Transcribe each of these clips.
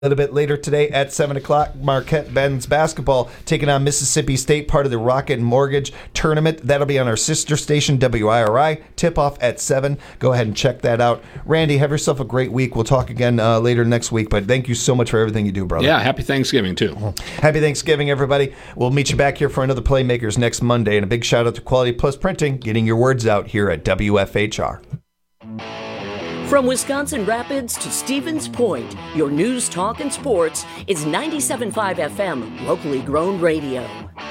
A little bit later today at 7 o'clock, Marquette men's basketball taking on Mississippi State, part of the Rocket Mortgage Tournament. That'll be on our sister station, WIRI. Tip-off at 7. Go ahead and check that out. Randy, have yourself a great week. We'll talk again later next week, but thank you so much for everything you do, brother. Yeah, happy Thanksgiving, too. Happy Thanksgiving, everybody. We'll meet you back here for another Playmakers next Monday, and a big shout-out to Quality Plus Printing, getting your words out here at WFHR. From Wisconsin Rapids to Stevens Point, your news, talk, and sports is 97.5 FM, locally grown radio.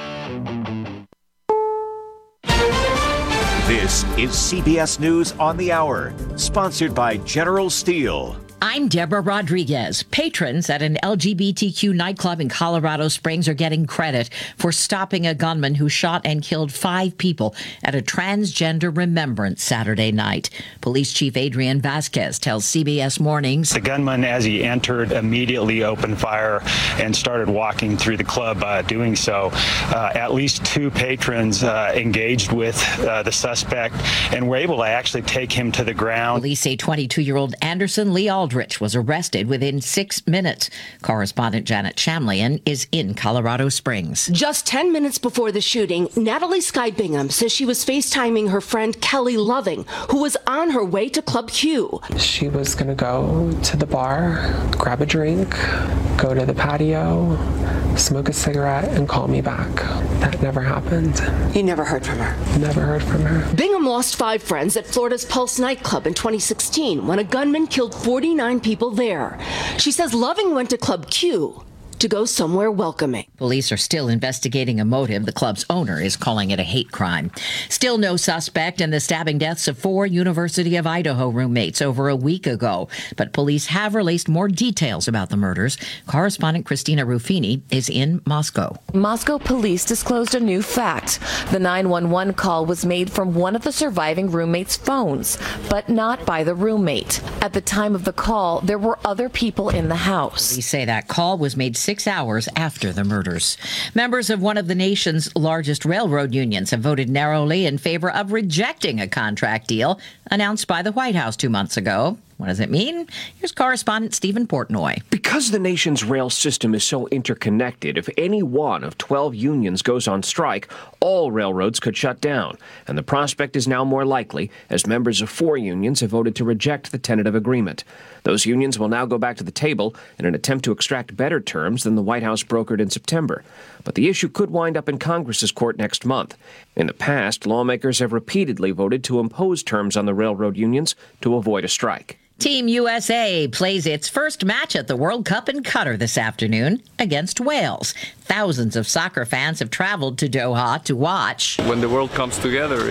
This is CBS News on the Hour, sponsored by General Steel. I'm Deborah Rodriguez. Patrons at an LGBTQ nightclub in Colorado Springs are getting credit for stopping a gunman who shot and killed 5 people at a transgender remembrance Saturday night. Police Chief Adrian Vasquez tells CBS Mornings. The gunman, as he entered, immediately opened fire and started walking through the club. Doing so, at least 2 patrons engaged with the suspect and were able to actually take him to the ground. Police say 22-year-old Anderson Lee Aldrich was arrested within 6 minutes. Correspondent Janet Shamlian is in Colorado Springs. Just 10 minutes before the shooting, Natalie Sky Bingham says she was FaceTiming her friend Kelly Loving, who was on her way to Club Q. She was going to go to the bar, grab a drink, go to the patio, smoke a cigarette, and call me back. That never happened. You never heard from her? Never heard from her. Bingham lost 5 friends at Florida's Pulse nightclub in 2016 when a gunman killed 49 people there. She says Loving went to Club Q to go somewhere welcoming. Police are still investigating a motive. The club's owner is calling it a hate crime. Still no suspect in the stabbing deaths of 4 University of Idaho roommates over a week ago. But police have released more details about the murders. Correspondent Christina Ruffini is in Moscow. Moscow police disclosed a new fact. The 911 call was made from one of the surviving roommates' phones, but not by the roommate. At the time of the call, there were other people in the house. Police say that call was made 6 hours after the murders. Members of one of the nation's largest railroad unions have voted narrowly in favor of rejecting a contract deal announced by the White House 2 months ago. What does it mean? Here's correspondent Stephen Portnoy. Because the nation's rail system is so interconnected, if any one of 12 unions goes on strike, all railroads could shut down. And the prospect is now more likely, as members of 4 unions have voted to reject the tentative agreement. Those unions will now go back to the table in an attempt to extract better terms than the White House brokered in September. But the issue could wind up in Congress's court next month. In the past, lawmakers have repeatedly voted to impose terms on the railroad unions to avoid a strike. Team USA plays its first match at the World Cup in Qatar this afternoon against Wales. Thousands of soccer fans have traveled to Doha to watch. When the world comes together,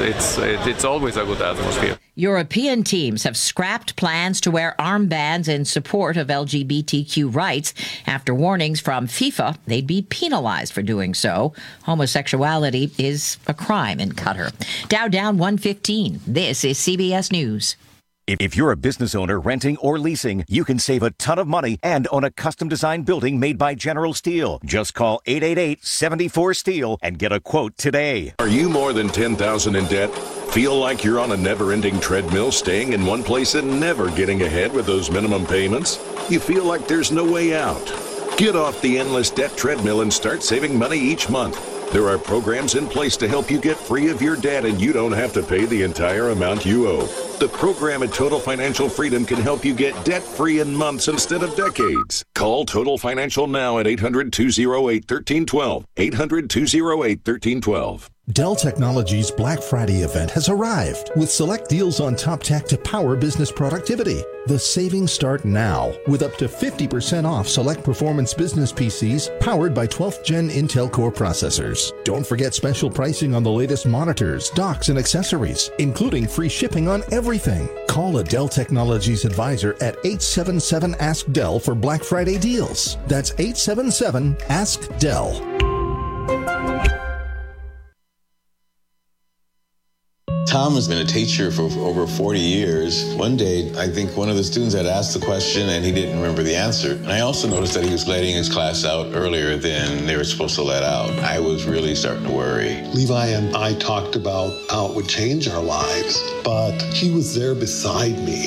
it's always a good atmosphere. European teams have scrapped plans to wear armbands in support of LGBTQ rights after warnings from FIFA they'd be penalized for doing so. Homosexuality is a crime in Qatar. Dow down 115. This is CBS News. If you're a business owner renting or leasing, you can save a ton of money and own a custom-designed building made by General Steel. Just call 888-74-STEEL and get a quote today. Are you more than $10,000 in debt? Feel like you're on a never-ending treadmill, staying in one place and never getting ahead with those minimum payments? You feel like there's no way out? Get off the endless debt treadmill and start saving money each month. There are programs in place to help you get free of your debt, and you don't have to pay the entire amount you owe. The program at Total Financial Freedom can help you get debt-free in months instead of decades. Call Total Financial now at 800-208-1312. 800-208-1312. Dell Technologies' Black Friday event has arrived with select deals on top tech to power business productivity. The savings start now with up to 50% off select performance business PCs powered by 12th Gen Intel Core processors. Don't forget special pricing on the latest monitors, docks, and accessories, including free shipping on everything. Call a Dell Technologies advisor at 877-ASK-DELL for Black Friday deals. That's 877-ASK-DELL. Tom has been a teacher for over 40 years. One day, I think one of the students had asked the question and he didn't remember the answer. And I also noticed that he was letting his class out earlier than they were supposed to let out. I was really starting to worry. Levi and I talked about how it would change our lives, but he was there beside me.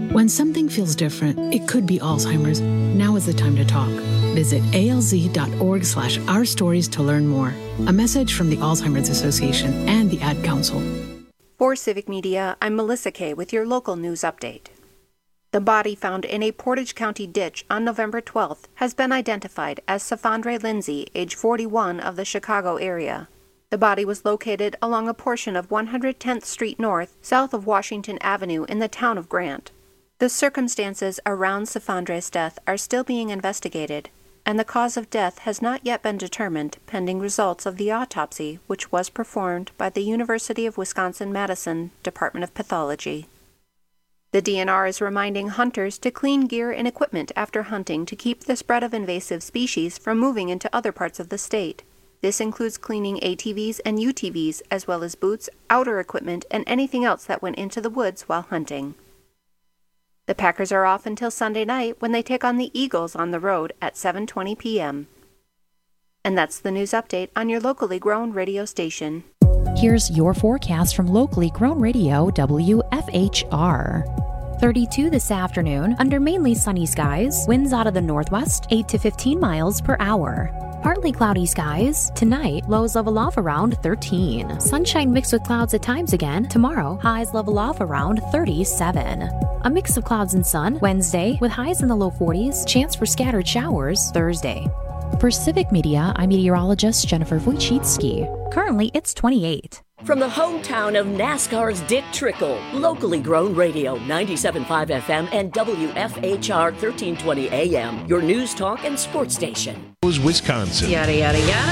When something feels different, it could be Alzheimer's. Now is the time to talk. Visit alz.org/ourstories to learn more. A message from the Alzheimer's Association and the Ad Council. For Civic Media, I'm Melissa Kay with your local news update. The body found in a Portage County ditch on November 12th has been identified as Safandre Lindsay, age 41, of the Chicago area. The body was located along a portion of 110th Street North, south of Washington Avenue in the town of Grant. The circumstances around Safandre's death are still being investigated, and the cause of death has not yet been determined pending results of the autopsy, which was performed by the University of Wisconsin-Madison Department of Pathology. The DNR is reminding hunters to clean gear and equipment after hunting to keep the spread of invasive species from moving into other parts of the state. This includes cleaning ATVs and UTVs, as well as boots, outer equipment, and anything else that went into the woods while hunting. The Packers are off until Sunday night when they take on the Eagles on the road at 7:20 p.m. And that's the news update on your locally grown radio station. Here's your forecast from locally grown radio WFHR. 32 this afternoon, under mainly sunny skies, winds out of the northwest, 8 to 15 miles per hour. Partly cloudy skies. Tonight, lows level off around 13. Sunshine mixed with clouds at times again. Tomorrow, highs level off around 37. A mix of clouds and sun Wednesday, with highs in the low 40s. Chance for scattered showers Thursday. For Civic Media, I'm meteorologist Jennifer Wojcicki. Currently, it's 28. From the hometown of NASCAR's Dick Trickle, locally grown radio, 97.5 FM and WFHR 1320 AM, your news, talk, and sports station. Was Wisconsin. Yada, yada, yada.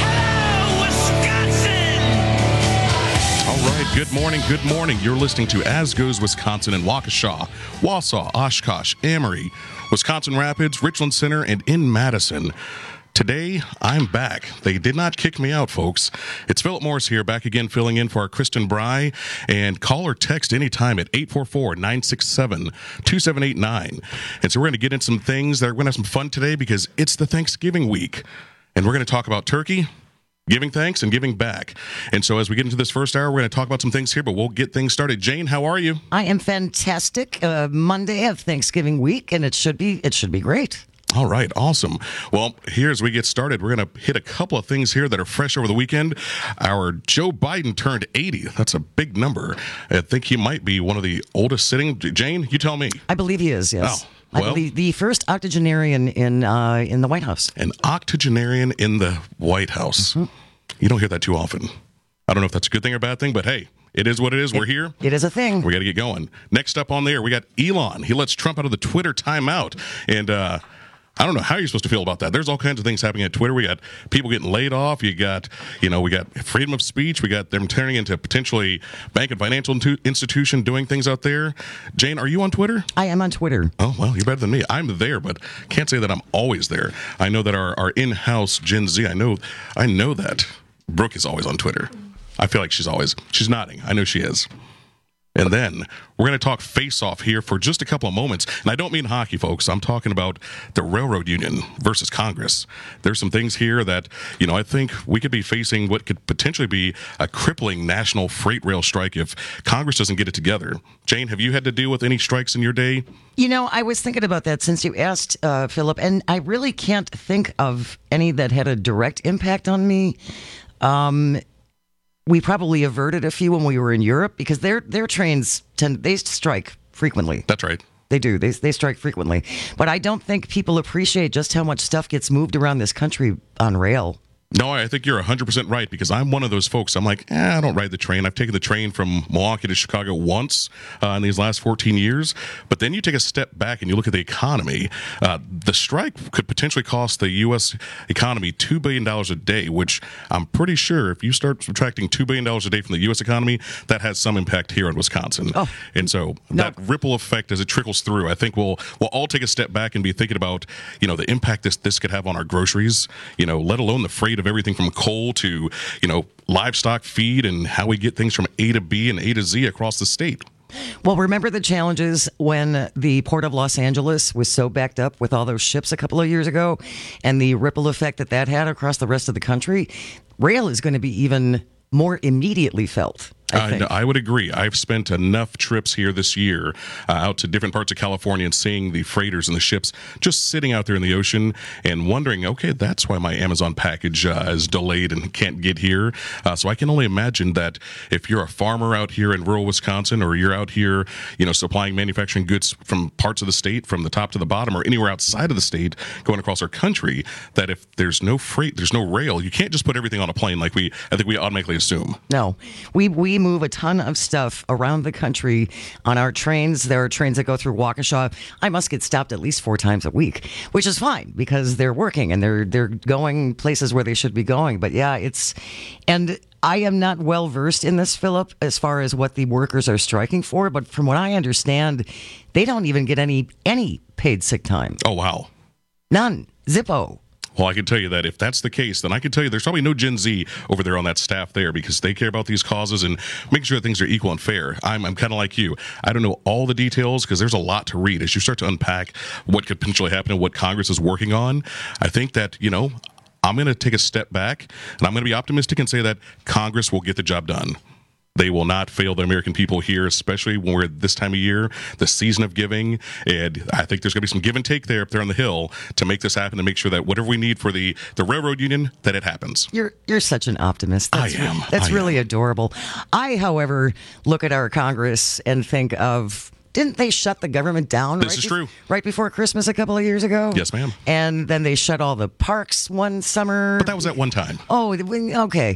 All right, good morning, good morning. You're listening to As Goes Wisconsin in Waukesha, Wausau, Oshkosh, Amory, Wisconsin Rapids, Richland Center, and in Madison. Today, I'm back. They did not kick me out, folks. It's Philip Morris here, back again, filling in for our Kristen Bry. And call or text anytime at 844-967-2789. And so we're going to get into some things we're going to have some fun today because it's the Thanksgiving week. And we're going to talk about turkey, giving thanks, and giving back. And so as we get into this first hour, we're going to talk about some things here, but we'll get things started. Jane, how are you? I am fantastic. Monday of Thanksgiving week, and it should be great. All right, awesome. Well, here as we get started, we're going to hit a couple of things here that are fresh over the weekend. Our Joe Biden turned 80. That's a big number. I think he might be one of the oldest sitting. Jane, you tell me. I believe he is, yes. Oh. Well, I believe the first octogenarian in the White House. An octogenarian in the White House. Mm-hmm. You don't hear that too often. I don't know if that's a good thing or bad thing, but hey, it is what it is. We're here. It is a thing. We got to get going. Next up on there, we got Elon. He lets Trump out of the Twitter timeout. And I don't know how you're supposed to feel about that. There's all kinds of things happening at Twitter. We got people getting laid off. We got freedom of speech. We got them turning into potentially bank and financial institution doing things out there. Jane, are you on Twitter? I am on Twitter. Oh, well, you're better than me. I'm there, but can't say that I'm always there. I know that our in-house Gen Z, I know that Brooke is always on Twitter. I feel like she's nodding. I know she is. And then we're going to talk face-off here for just a couple of moments. And I don't mean hockey, folks. I'm talking about the railroad union versus Congress. There's some things here that, I think we could be facing what could potentially be a crippling national freight rail strike if Congress doesn't get it together. Jane, have you had to deal with any strikes in your day? I was thinking about that since you asked, Philip, and I really can't think of any that had a direct impact on me. We probably averted a few when we were in Europe because their trains they strike frequently. That's right. They do. They strike frequently. But I don't think people appreciate just how much stuff gets moved around this country on rail. No, I think you're 100% right because I'm one of those folks. I'm like, I don't ride the train. I've taken the train from Milwaukee to Chicago once in these last 14 years. But then you take a step back and you look at the economy. The strike could potentially cost the U.S. economy $2 billion a day, which I'm pretty sure if you start subtracting $2 billion a day from the U.S. economy, that has some impact here in Wisconsin. Oh, and so that ripple effect as it trickles through, I think we'll all take a step back and be thinking about, the impact this could have on our groceries, let alone the freight of everything from coal to, livestock feed and how we get things from A to B and A to Z across the state. Well, remember the challenges when the Port of Los Angeles was so backed up with all those ships a couple of years ago and the ripple effect that had across the rest of the country? Rail is going to be even more immediately felt. I think. I would agree. I've spent enough trips here this year out to different parts of California and seeing the freighters and the ships just sitting out there in the ocean and wondering, okay, that's why my Amazon package is delayed and can't get here. So I can only imagine that if you're a farmer out here in rural Wisconsin, or you're out here, supplying manufacturing goods from parts of the state, from the top to the bottom, or anywhere outside of the state, going across our country, that if there's no freight, there's no rail, you can't just put everything on a plane like I think we automatically assume. No, we move a ton of stuff around the country on our trains. There are trains that go through Waukesha. I must get stopped at least 4 times a week, which is fine because they're working and they're going places where they should be going. But yeah, and I am not well versed in this, Philip, as far as what the workers are striking for. But from what I understand, they don't even get any paid sick time. Oh, wow. None. Zippo. Well, I can tell you that if that's the case, then I can tell you there's probably no Gen Z over there on that staff there, because they care about these causes and making sure that things are equal and fair. I'm kind of like you. I don't know all the details because there's a lot to read. As you start to unpack what could potentially happen and what Congress is working on, I think that, I'm going to take a step back and I'm going to be optimistic and say that Congress will get the job done. They will not fail the American people here, especially when we're at this time of year, the season of giving. And I think there's going to be some give and take there up there on the Hill to make this happen, to make sure that whatever we need for the railroad union, that it happens. You're such an optimist. I am. That's really adorable. I, however, look at our Congress and think of, didn't they shut the government down? This is true. Right before Christmas a couple of years ago? Yes, ma'am. And then they shut all the parks one summer. But that was at one time. Oh, okay.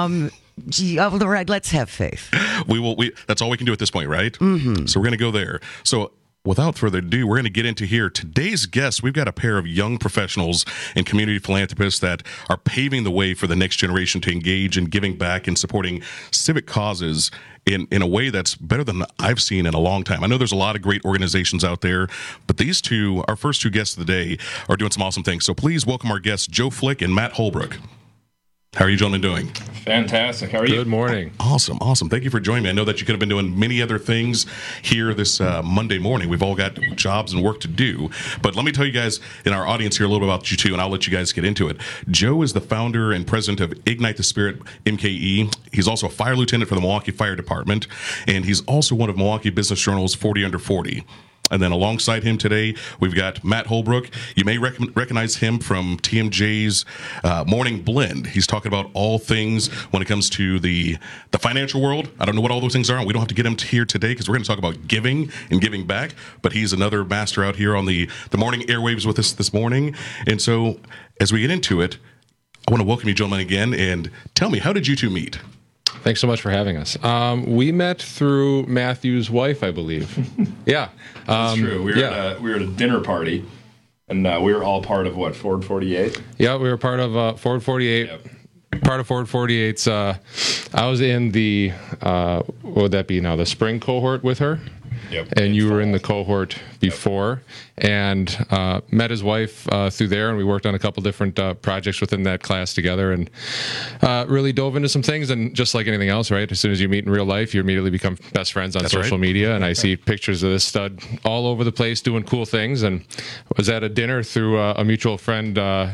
Gee, all right, let's have faith. That's all we can do at this point, right? Mm-hmm. So we're going to go there. So without further ado, we're going to get into here. Today's guests, we've got a pair of young professionals and community philanthropists that are paving the way for the next generation to engage in giving back and supporting civic causes in a way that's better than I've seen in a long time. I know there's a lot of great organizations out there, but these two, our first two guests of the day, are doing some awesome things. So please welcome our guests, Joe Flick and Matt Holbrook. How are you gentlemen doing? Fantastic. How are you? Good morning. Awesome. Thank you for joining me. I know that you could have been doing many other things here this Monday morning. We've all got jobs and work to do. But let me tell you guys in our audience here a little bit about you two, and I'll let you guys get into it. Joe is the founder and president of Ignite the Spirit, MKE. He's also a fire lieutenant for the Milwaukee Fire Department, and he's also one of Milwaukee Business Journal's 40 Under 40. And then alongside him today, we've got Matt Holbrook. You may recognize him from TMJ's Morning Blend. He's talking about all things when it comes to the financial world. I don't know what all those things are, and we don't have to get him here today because we're going to talk about giving and giving back. But he's another master out here on the morning airwaves with us this morning. And so as we get into it, I want to welcome you gentlemen again. And tell me, how did you two meet? Thanks so much for having us. We met through Matthew's wife, I believe. Yeah. That's true. We were at a dinner party, and we were all part of what, Forward 48? Yeah, we were part of Forward 48. Yep. Part of Forward 48's, I was in the, what would that be now, the spring cohort with her? Yep. And you were in the cohort before, and met his wife through there, and we worked on a couple different projects within that class together, and really dove into some things. And just like anything else, right? As soon as you meet in real life, you immediately become best friends on social media. And I see pictures of this stud all over the place doing cool things. And was at a dinner through a mutual friend,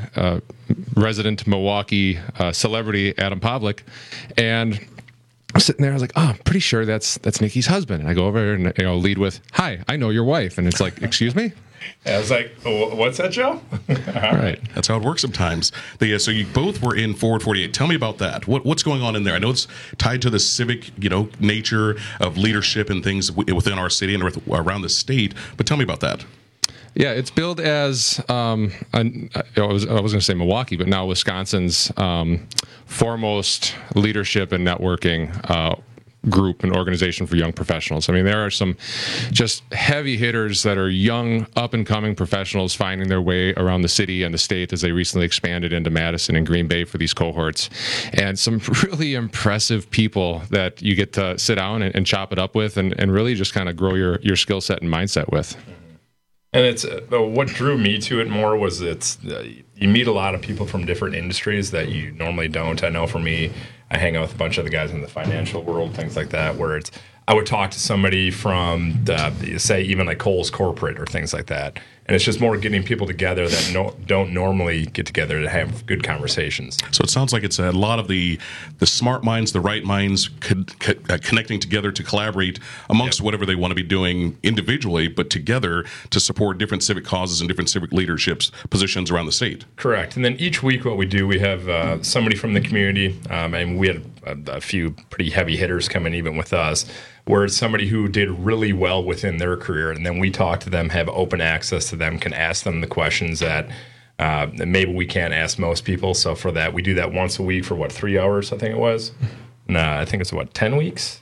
resident Milwaukee celebrity Adam Pavlik, and I'm sitting there, I was like, I'm pretty sure that's Nikki's husband. And I go over and lead with, "Hi, I know your wife." And it's like, "Excuse me?" I was like, "What's that, Joe?" All right. That's how it works sometimes. So you both were in Forward 48. Tell me about that. What's going on in there? I know it's tied to the civic, nature of leadership and things within our city and around the state. But tell me about that. Yeah, it's billed as, I was going to say Milwaukee, but now Wisconsin's foremost leadership and networking group and organization for young professionals. I mean, there are some just heavy hitters that are young, up-and-coming professionals finding their way around the city and the state as they recently expanded into Madison and Green Bay for these cohorts. And some really impressive people that you get to sit down and chop it up with and really just kind of grow your skill set and mindset with. And it's what drew me to it more was you meet a lot of people from different industries that you normally don't. I know for me, I hang out with a bunch of the guys in the financial world, things like that, where I would talk to somebody from, say, even like Kohl's Corporate or things like that. And it's just more getting people together that don't normally get together to have good conversations. So it sounds like it's a lot of the smart minds, the right minds connecting together to collaborate amongst whatever they want to be doing individually, but together to support different civic causes and different civic leaderships positions around the state. Correct. And then each week what we do, we have somebody from the community, and we had a few pretty heavy hitters come in even with us, where it's somebody who did really well within their career, and then we talk to them, have open access to them, can ask them the questions that maybe we can't ask most people. So for that, we do that once a week for 3 hours, I think it was. No, I think it's 10 weeks?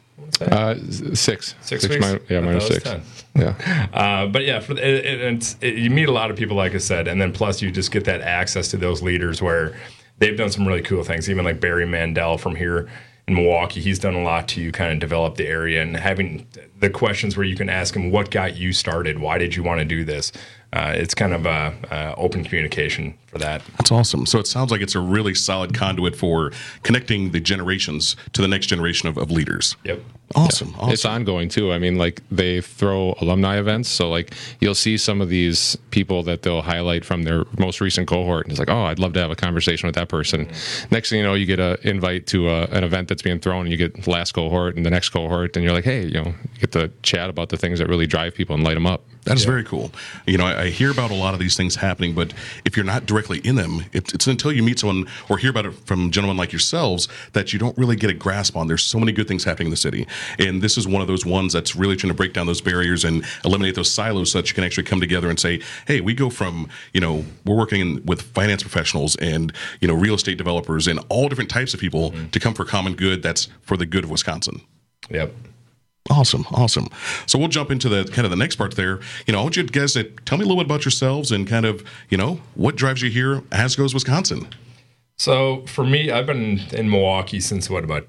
6. 6 weeks? Minus 6. 10. Yeah. But yeah, you meet a lot of people, like I said, and then plus you just get that access to those leaders where they've done some really cool things. Even like Barry Mandel from here in Milwaukee, he's done a lot to kind of develop the area, and having the questions where you can ask him, what got you started? Why did you want to do this? It's kind of open communication for that. That's awesome. So it sounds like it's a really solid conduit for connecting the generations to the next generation of leaders. Yep. Awesome. It's ongoing too. I mean, like they throw alumni events, so like you'll see some of these people that they'll highlight from their most recent cohort, and it's like, oh, I'd love to have a conversation with that person. Next thing you know, you get an invite to an event that's being thrown, and you get the last cohort and the next cohort, and you're like, hey, you get to chat about the things that really drive people and light them up. That is very cool. I hear about a lot of these things happening, but if you're not directly in them, it's until you meet someone or hear about it from gentlemen like yourselves that you don't really get a grasp on. There's so many good things happening in the city, and this is one of those ones that's really trying to break down those barriers and eliminate those silos so that you can actually come together and say, hey, we go from, we're working with finance professionals and, real estate developers and all different types of people to come for common good that's for the good of Wisconsin. Yep. Awesome. So we'll jump into the kind of the next part there. I want you guys to tell me a little bit about yourselves and kind of, what drives you here as goes Wisconsin. So for me, I've been in Milwaukee since about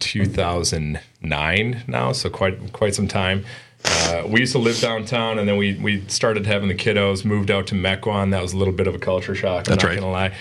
2009 now, so quite some time. We used to live downtown, and then we started having the kiddos, moved out to Mequon. That was a little bit of a culture shock. I'm not gonna lie.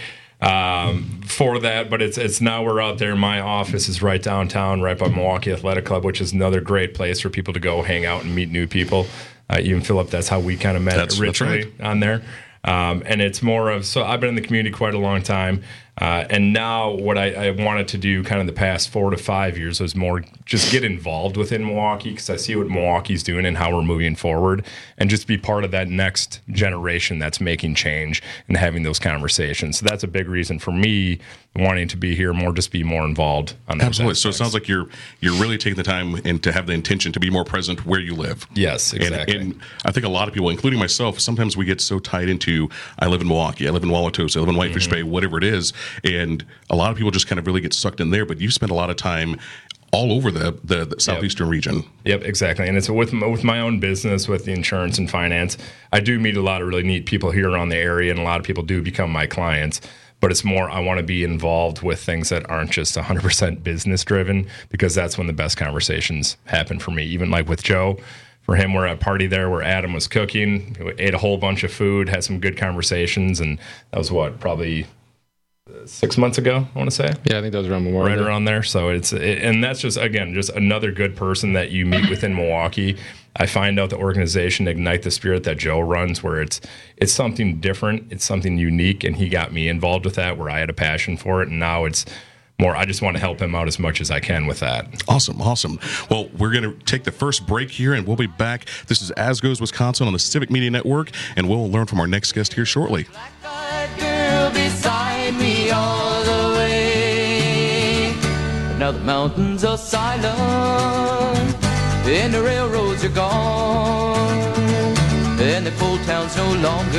For that, but it's now we're out there. My office is right downtown, right by Milwaukee Athletic Club, which is another great place for people to go hang out and meet new people. Even Philip, that's how we kind of met originally on there. And it's more of, so I've been in the community quite a long time. And now what I wanted to do kind of the past 4 to 5 years was more just get involved within Milwaukee, because I see what Milwaukee's doing and how we're moving forward, and just be part of that next generation that's making change and having those conversations. So that's a big reason for me wanting to be here, just be more involved on that. Absolutely. So it sounds like you're really taking the time and to have the intention to be more present where you live. Yes, exactly. And I think a lot of people, including myself, sometimes we get so tied into, I live in Milwaukee, I live in Wauwatosa, I live in Whitefish Bay, whatever it is. And a lot of people just kind of really get sucked in there, but you spend a lot of time all over the southeastern region. Yep, exactly. And it's with my own business, with the insurance and finance, I do meet a lot of really neat people here around the area, and a lot of people do become my clients. But it's more, I want to be involved with things that aren't just 100% business driven, because that's when the best conversations happen for me. Even like with Joe, for him, we're at a party there where Adam was cooking, we ate a whole bunch of food, had some good conversations, and that was probably 6 months ago, I want to say. Yeah, I think that was around Memorial. Right around there. So and that's just another good person that you meet within Milwaukee. I find out the organization Ignite the Spirit that Joe runs, where it's something different, it's something unique, and he got me involved with that, where I had a passion for it, and now it's more, I just want to help him out as much as I can with that. Awesome. Well, we're going to take the first break here, and we'll be back. This is As Goes Wisconsin on the Civic Media Network, and we'll learn from our next guest here shortly. Girl beside me all the way. Now the mountains are silent and the railroads are gone, and the coal towns no longer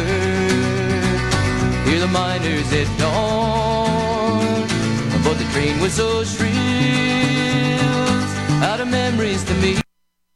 hear the miners at dawn. But the train whistles shrills out of memories to me.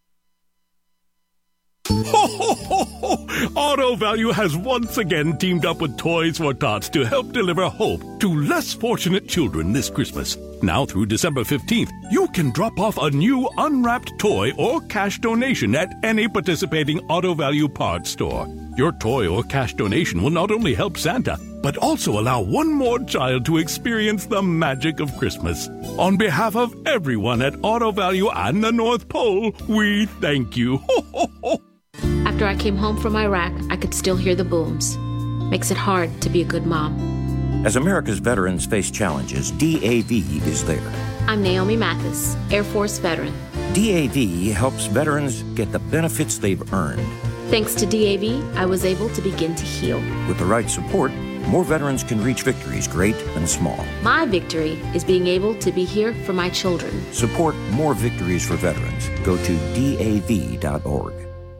Auto Value has once again teamed up with Toys for Tots to help deliver hope to less fortunate children this Christmas. Now through December 15th, you can drop off a new unwrapped toy or cash donation at any participating Auto Value parts store. Your toy or cash donation will not only help Santa, but also allow one more child to experience the magic of Christmas. On behalf of everyone at Auto Value and the North Pole, we thank you. After I came home from Iraq, I could still hear the booms. Makes it hard to be a good mom. As America's veterans face challenges, DAV is there. I'm Naomi Mathis, Air Force veteran. DAV helps veterans get the benefits they've earned. Thanks to DAV, I was able to begin to heal. With the right support, more veterans can reach victories, great and small. My victory is being able to be here for my children. Support more victories for veterans. Go to DAV.org.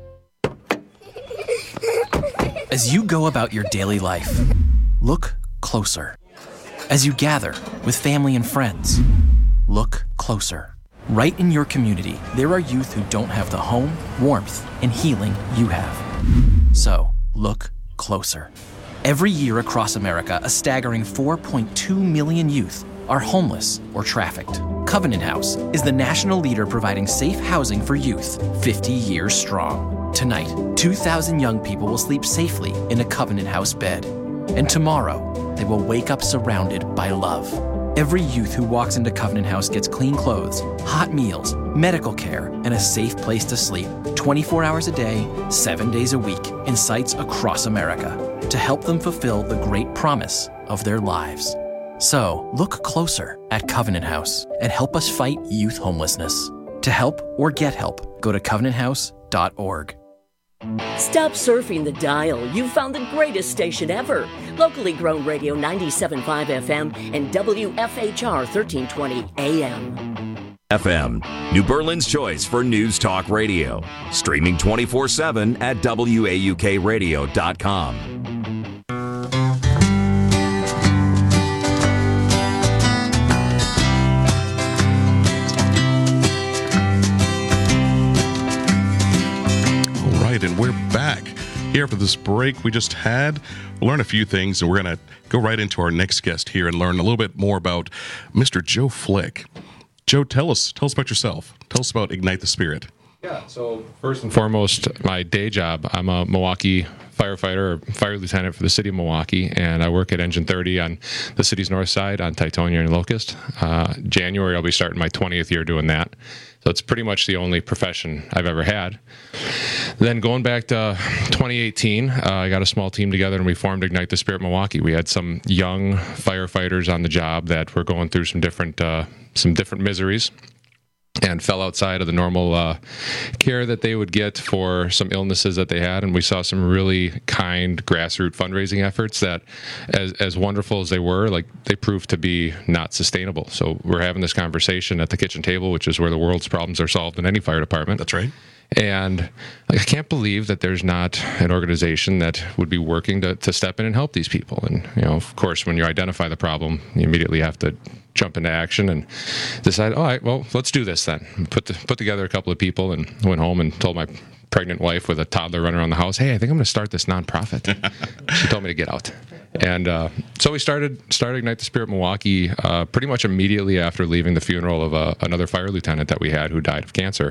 As you go about your daily life, look closer. As you gather with family and friends, look closer. Right in your community, there are youth who don't have the home, warmth, and healing you have. So, look closer. Every year across America, a staggering 4.2 million youth are homeless or trafficked. Covenant House is the national leader providing safe housing for youth, 50 years strong. Tonight, 2,000 young people will sleep safely in a Covenant House bed. And tomorrow, they will wake up surrounded by love. Every youth who walks into Covenant House gets clean clothes, hot meals, medical care, and a safe place to sleep 24 hours a day, 7 days a week in sites across America to help them fulfill the great promise of their lives. So, look closer at Covenant House and help us fight youth homelessness. To help or get help, go to covenanthouse.org. Stop surfing the dial. You found the greatest station ever. Locally grown radio 97.5 FM and WFHR 1320 AM. FM, New Berlin's choice for news talk radio. Streaming 24/7 at WAUKradio.com. And we're back here after this break we just had. We'll learn a few things, and we're going to go right into our next guest here and learn a little bit more about Mr. Joe Flick. Joe, tell us about yourself. Tell us about Ignite the Spirit. Yeah, so first and foremost, my day job, I'm a Milwaukee firefighter or fire lieutenant for the city of Milwaukee, and I work at Engine 30 on the city's north side on Titonia and Locust. January, I'll be starting my 20th year doing that. So it's pretty much the only profession I've ever had. Then going back to 2018, I got a small team together and we formed Ignite the Spirit Milwaukee. We had some young firefighters on the job that were going through some different miseries and fell outside of the normal care that they would get for some illnesses that they had. And we saw some really kind grassroots fundraising efforts that, as wonderful as they were, like they proved to be not sustainable. So we're having this conversation at the kitchen table, which is where the world's problems are solved in any fire department. That's right. And I can't believe that there's not an organization that would be working to step in and help these people. And, of course, when you identify the problem, you immediately have to jump into action and decide, all right, well, let's do this then. Put together a couple of people and went home and told my pregnant wife with a toddler running around the house, hey, I think I'm going to start this nonprofit. She told me to get out. And so we started Ignite the Spirit Milwaukee pretty much immediately after leaving the funeral of another fire lieutenant that we had who died of cancer.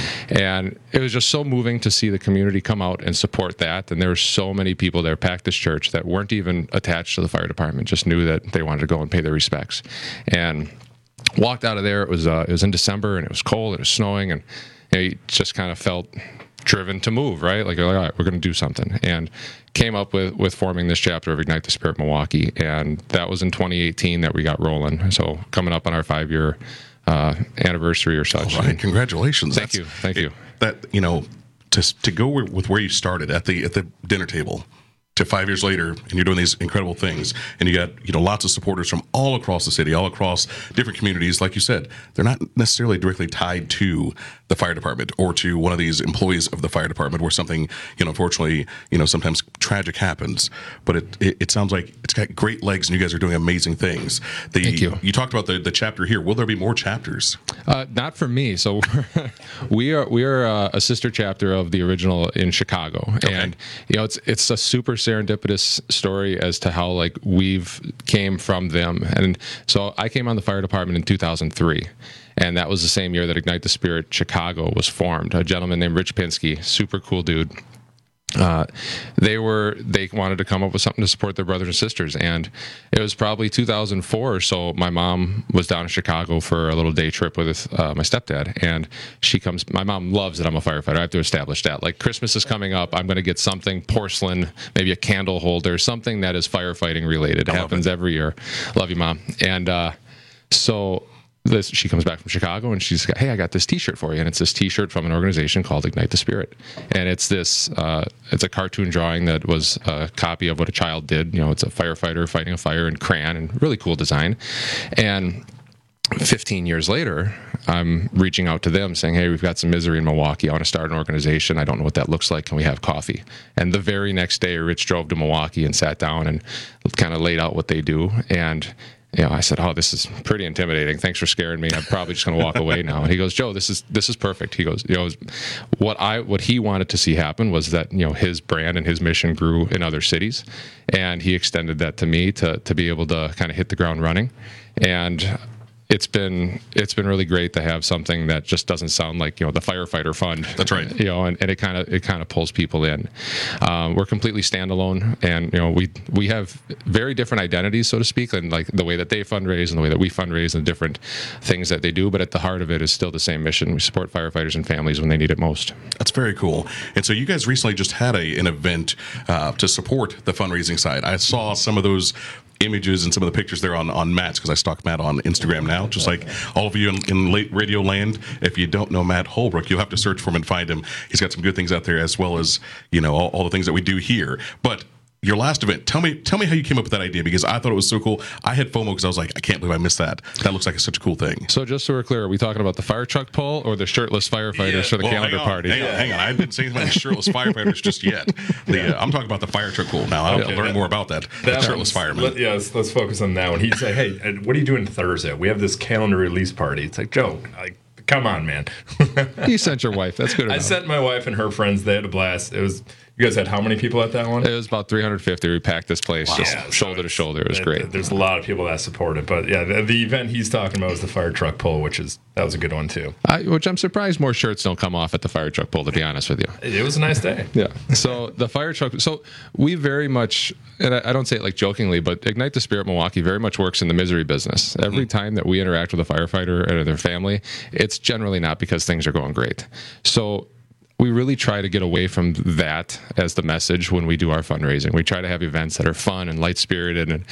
And it was just so moving to see the community come out and support that. And there were so many people there packed this church that weren't even attached to the fire department, just knew that they wanted to go and pay their respects. And walked out of there. It was in December and it was cold. It was snowing, and you just kind of felt driven to move, right? Like, all right, we're going to do something. And came up with forming this chapter of Ignite the Spirit Milwaukee. And that was in 2018 that we got rolling. So coming up on our 5-year anniversary or such. All right, congratulations. Thank you. That, to go with where you started at the dinner table to 5 years later, and you're doing these incredible things, and you got lots of supporters from all across the city, all across different communities. Like you said, they're not necessarily directly tied to the fire department or to one of these employees of the fire department, where something, unfortunately, sometimes tragic happens. But it sounds like it's got great legs, and you guys are doing amazing things. Thank you. You talked about the chapter here. Will there be more chapters? Not for me. So we are a sister chapter of the original in Chicago, okay. And it's a super serendipitous story as to how we've came from them. And so I came on the fire department in 2003. And that was the same year that Ignite the Spirit Chicago was formed. A gentleman named Rich Pinsky, super cool dude. they wanted to come up with something to support their brothers and sisters, and it was probably 2004 or so. My mom was down in Chicago for a little day trip with my stepdad, and she comes. My mom loves that I'm a firefighter. I have to establish that. Like, Christmas is coming up, I'm going to get something porcelain, maybe a candle holder, something that is firefighting related. It happens every year. Love you, Mom. And she comes back from Chicago, and she's got, hey, I got this T-shirt for you, and it's this T-shirt from an organization called Ignite the Spirit, and it's this, it's a cartoon drawing that was a copy of what a child did. It's a firefighter fighting a fire in crayon, and really cool design. And 15 years later, I'm reaching out to them saying, hey, we've got some misery in Milwaukee. I want to start an organization. I don't know what that looks like. Can we have coffee? And the very next day, Rich drove to Milwaukee and sat down and kind of laid out what they do. And I said, oh, this is pretty intimidating. Thanks for scaring me. I'm probably just going to walk away now. And he goes, Joe, this is perfect. He goes, what he wanted to see happen was that, his brand and his mission grew in other cities. And he extended that to me to be able to kind of hit the ground running. And it's been really great to have something that just doesn't sound like the firefighter fund. That's right. And it kind of pulls people in. We're completely standalone, and we have very different identities, so to speak, and like the way that they fundraise and the way that we fundraise and the different things that they do. But at the heart of it is still the same mission. We support firefighters and families when they need it most. That's very cool. And so you guys recently just had an event to support the fundraising side. I saw some of those images and some of the pictures there on Matt's, because I stalk Matt on Instagram now, just like all of you in late radio land. If you don't know Matt Holbrook, you'll have to search for him and find him. He's got some good things out there, as well as all the things that we do here. But your last event, tell me how you came up with that idea, because I thought it was so cool. I had FOMO because I was like, I can't believe I missed that. That looks like such a cool thing. So just so we're clear, are we talking about the fire truck pull or the shirtless firefighters for the calendar party? Hang on. I haven't seen any shirtless firefighters just yet. I'm talking about the fire truck pull. Now, I'll have to learn more about that shirtless fireman. Let's focus on that one. He'd say, hey, what are you doing Thursday? We have this calendar release party. It's like, Joe, come on, man. You sent your wife. That's good enough. I sent my wife and her friends. They had a blast. You guys had how many people at that one? It was about 350. We packed this place just shoulder to shoulder. It was great. There's a lot of people that support it. But yeah, the event he's talking about was the fire truck pull, that was a good one too. Which I'm surprised more shirts don't come off at the fire truck pull, to be honest with you. It was a nice day. Yeah. So the fire truck. So we very much, and I don't say it like jokingly, but Ignite the Spirit Milwaukee very much works in the misery business. Every time that we interact with a firefighter and their family, it's generally not because things are going great. So we really try to get away from that as the message when we do our fundraising. We try to have events that are fun and light-spirited, and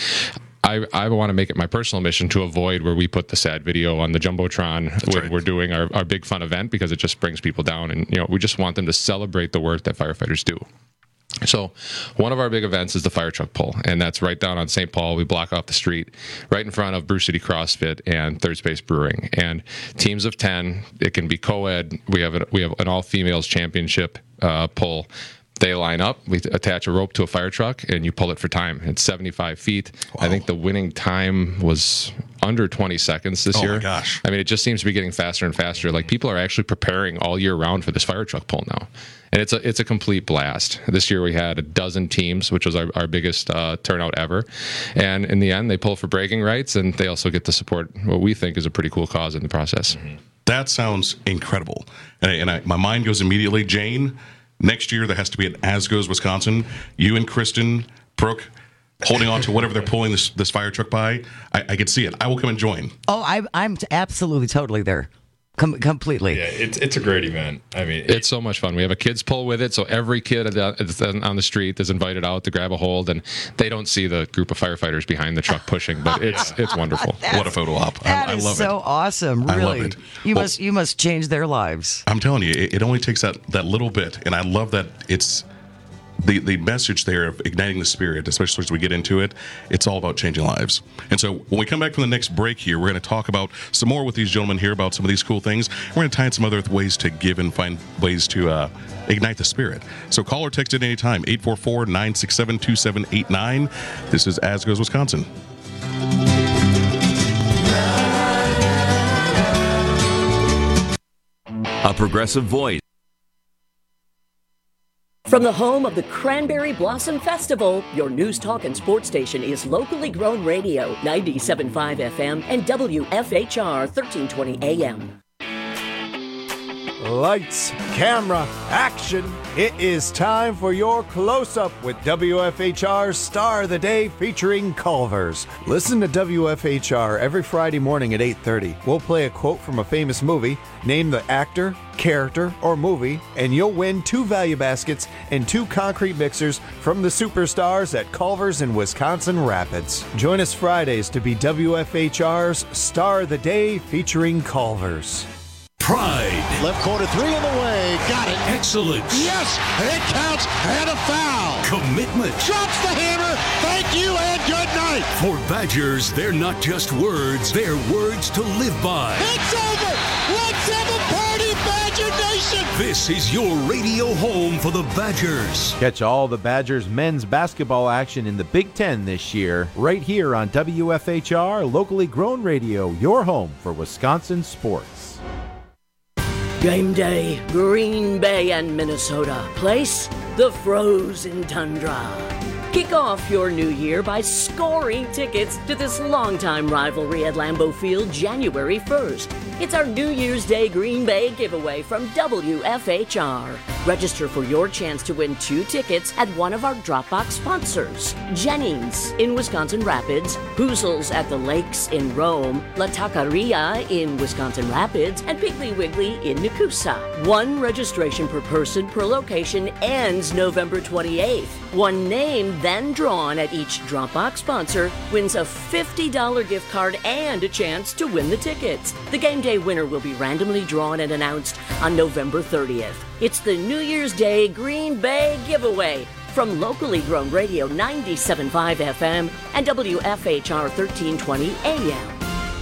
I want to make it my personal mission to avoid where we put the sad video on the Jumbotron when we're doing our big fun event, because it just brings people down, and we just want them to celebrate the work that firefighters do. So one of our big events is the fire truck pull, and that's right down on St. Paul. We block off the street right in front of Brew City CrossFit and Third Space Brewing. And teams of 10, it can be co-ed. We have an all-females championship pull. They line up, we attach a rope to a fire truck, and you pull it for time. It's 75 feet. Wow. I think the winning time was under 20 seconds this year. Oh, my gosh. I mean, it just seems to be getting faster and faster. Like, people are actually preparing all year round for this fire truck pull now. And it's a complete blast. This year we had a dozen teams, which was our biggest turnout ever. And in the end, they pull for bragging rights, and they also get to support what we think is a pretty cool cause in the process. That sounds incredible. And my mind goes immediately, Jane, next year there has to be at Asgoes, Wisconsin. You and Kristen, Brooke, holding on to whatever they're pulling this fire truck by. I could see it. I will come and join. Oh, I'm absolutely, totally there. Completely. Yeah, it's a great event. I mean, it's so much fun. We have a kids pull with it, so every kid on the street is invited out to grab a hold, and they don't see the group of firefighters behind the truck pushing, but it's wonderful. What a photo op! I love it. So awesome, really. I love it. You must change their lives. I'm telling you, it only takes that little bit, and I love that it's. The message there of igniting the spirit, especially as we get into it, it's all about changing lives. And so when we come back from the next break here, we're going to talk about some more with these gentlemen here about some of these cool things. We're going to tie in some other ways to give and find ways to ignite the spirit. So call or text at any time, 844-967-2789. This is Asgoes, Wisconsin. A progressive voice. From the home of the Cranberry Blossom Festival, your news, talk, and sports station is locally grown radio, 97.5 FM and WFHR 1320 AM. Lights, camera, action. It is time for your close-up with WFHR's Star of the Day featuring Culver's. Listen to WFHR every Friday morning at 8:30. We'll play a quote from a famous movie, name the actor, character, or movie, and you'll win 2 value baskets and 2 concrete mixers from the superstars at Culver's in Wisconsin Rapids. Join us Fridays to be WFHR's Star of the Day featuring Culver's. Pride. Left corner 3 in the way. Got it. Excellence. Yes, it counts and a foul. Commitment. Drops the hammer. Thank you and good night. For Badgers, they're not just words, they're words to live by. It's over. Let's have a party, Badger Nation. This is your radio home for the Badgers. Catch all the Badgers men's basketball action in the Big Ten this year, right here on WFHR, locally grown radio, your home for Wisconsin sports. Game day, Green Bay and Minnesota. Place, the frozen tundra. Kick off your new year by scoring tickets to this longtime rivalry at Lambeau Field January 1st. It's our New Year's Day Green Bay giveaway from WFHR. Register for your chance to win 2 tickets at one of our Dropbox sponsors. Jennings in Wisconsin Rapids, Hoozles at the Lakes in Rome, La Taqueria in Wisconsin Rapids, and Piggly Wiggly in Nakusa. 1 registration per person per location ends November 28th. 1 name then drawn at each Dropbox sponsor wins a $50 gift card and a chance to win the tickets. The game day winner will be randomly drawn and announced on November 30th. It's the New Year's Day Green Bay giveaway from locally grown radio 97.5 FM and WFHR 1320 AM.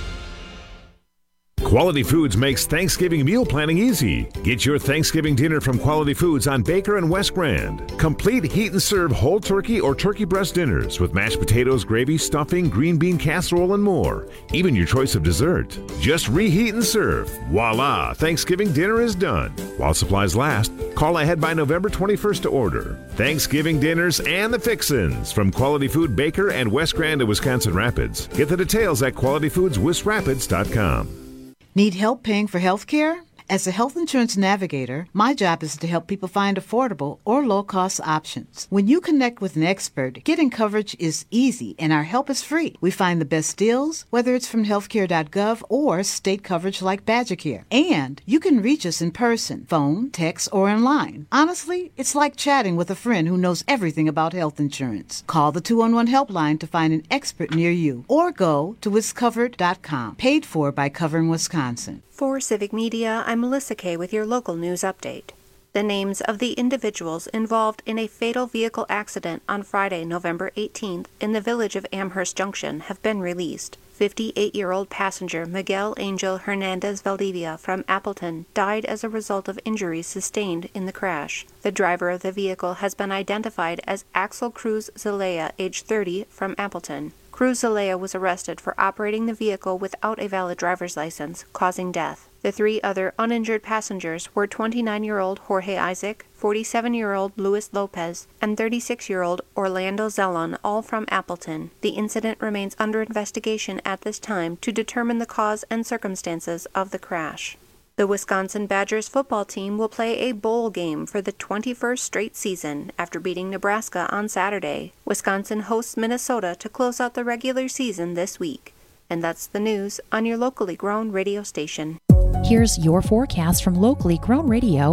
Quality Foods makes Thanksgiving meal planning easy. Get your Thanksgiving dinner from Quality Foods on Baker and West Grand. Complete heat and serve whole turkey or turkey breast dinners with mashed potatoes, gravy, stuffing, green bean casserole, and more. Even your choice of dessert. Just reheat and serve. Voila! Thanksgiving dinner is done. While supplies last, call ahead by November 21st to order. Thanksgiving dinners and the fixins from Quality Food Baker and West Grand of Wisconsin Rapids. Get the details at qualityfoodswisrapids.com. Need help paying for health care? As a health insurance navigator, my job is to help people find affordable or low-cost options. When you connect with an expert, getting coverage is easy and our help is free. We find the best deals, whether it's from healthcare.gov or state coverage like BadgerCare. And you can reach us in person, phone, text, or online. Honestly, it's like chatting with a friend who knows everything about health insurance. Call the 211 helpline to find an expert near you or go to wiscovered.com. Paid for by Covering Wisconsin. For Civic Media, I'm Melissa Kay with your local news update. The names of the individuals involved in a fatal vehicle accident on Friday, November 18th in the village of Amherst Junction have been released. 58-year-old passenger Miguel Angel Hernandez Valdivia from Appleton died as a result of injuries sustained in the crash. The driver of the vehicle has been identified as Axel Cruz Zelaya, age 30, from Appleton. Cruz Zelaya was arrested for operating the vehicle without a valid driver's license, causing death. The 3 other uninjured passengers were 29-year-old Jorge Isaac, 47-year-old Luis Lopez, and 36-year-old Orlando Zellon, all from Appleton. The incident remains under investigation at this time to determine the cause and circumstances of the crash. The Wisconsin Badgers football team will play a bowl game for the 21st straight season after beating Nebraska on Saturday. Wisconsin hosts Minnesota to close out the regular season this week. And that's the news on your locally grown radio station. Here's your forecast from locally grown radio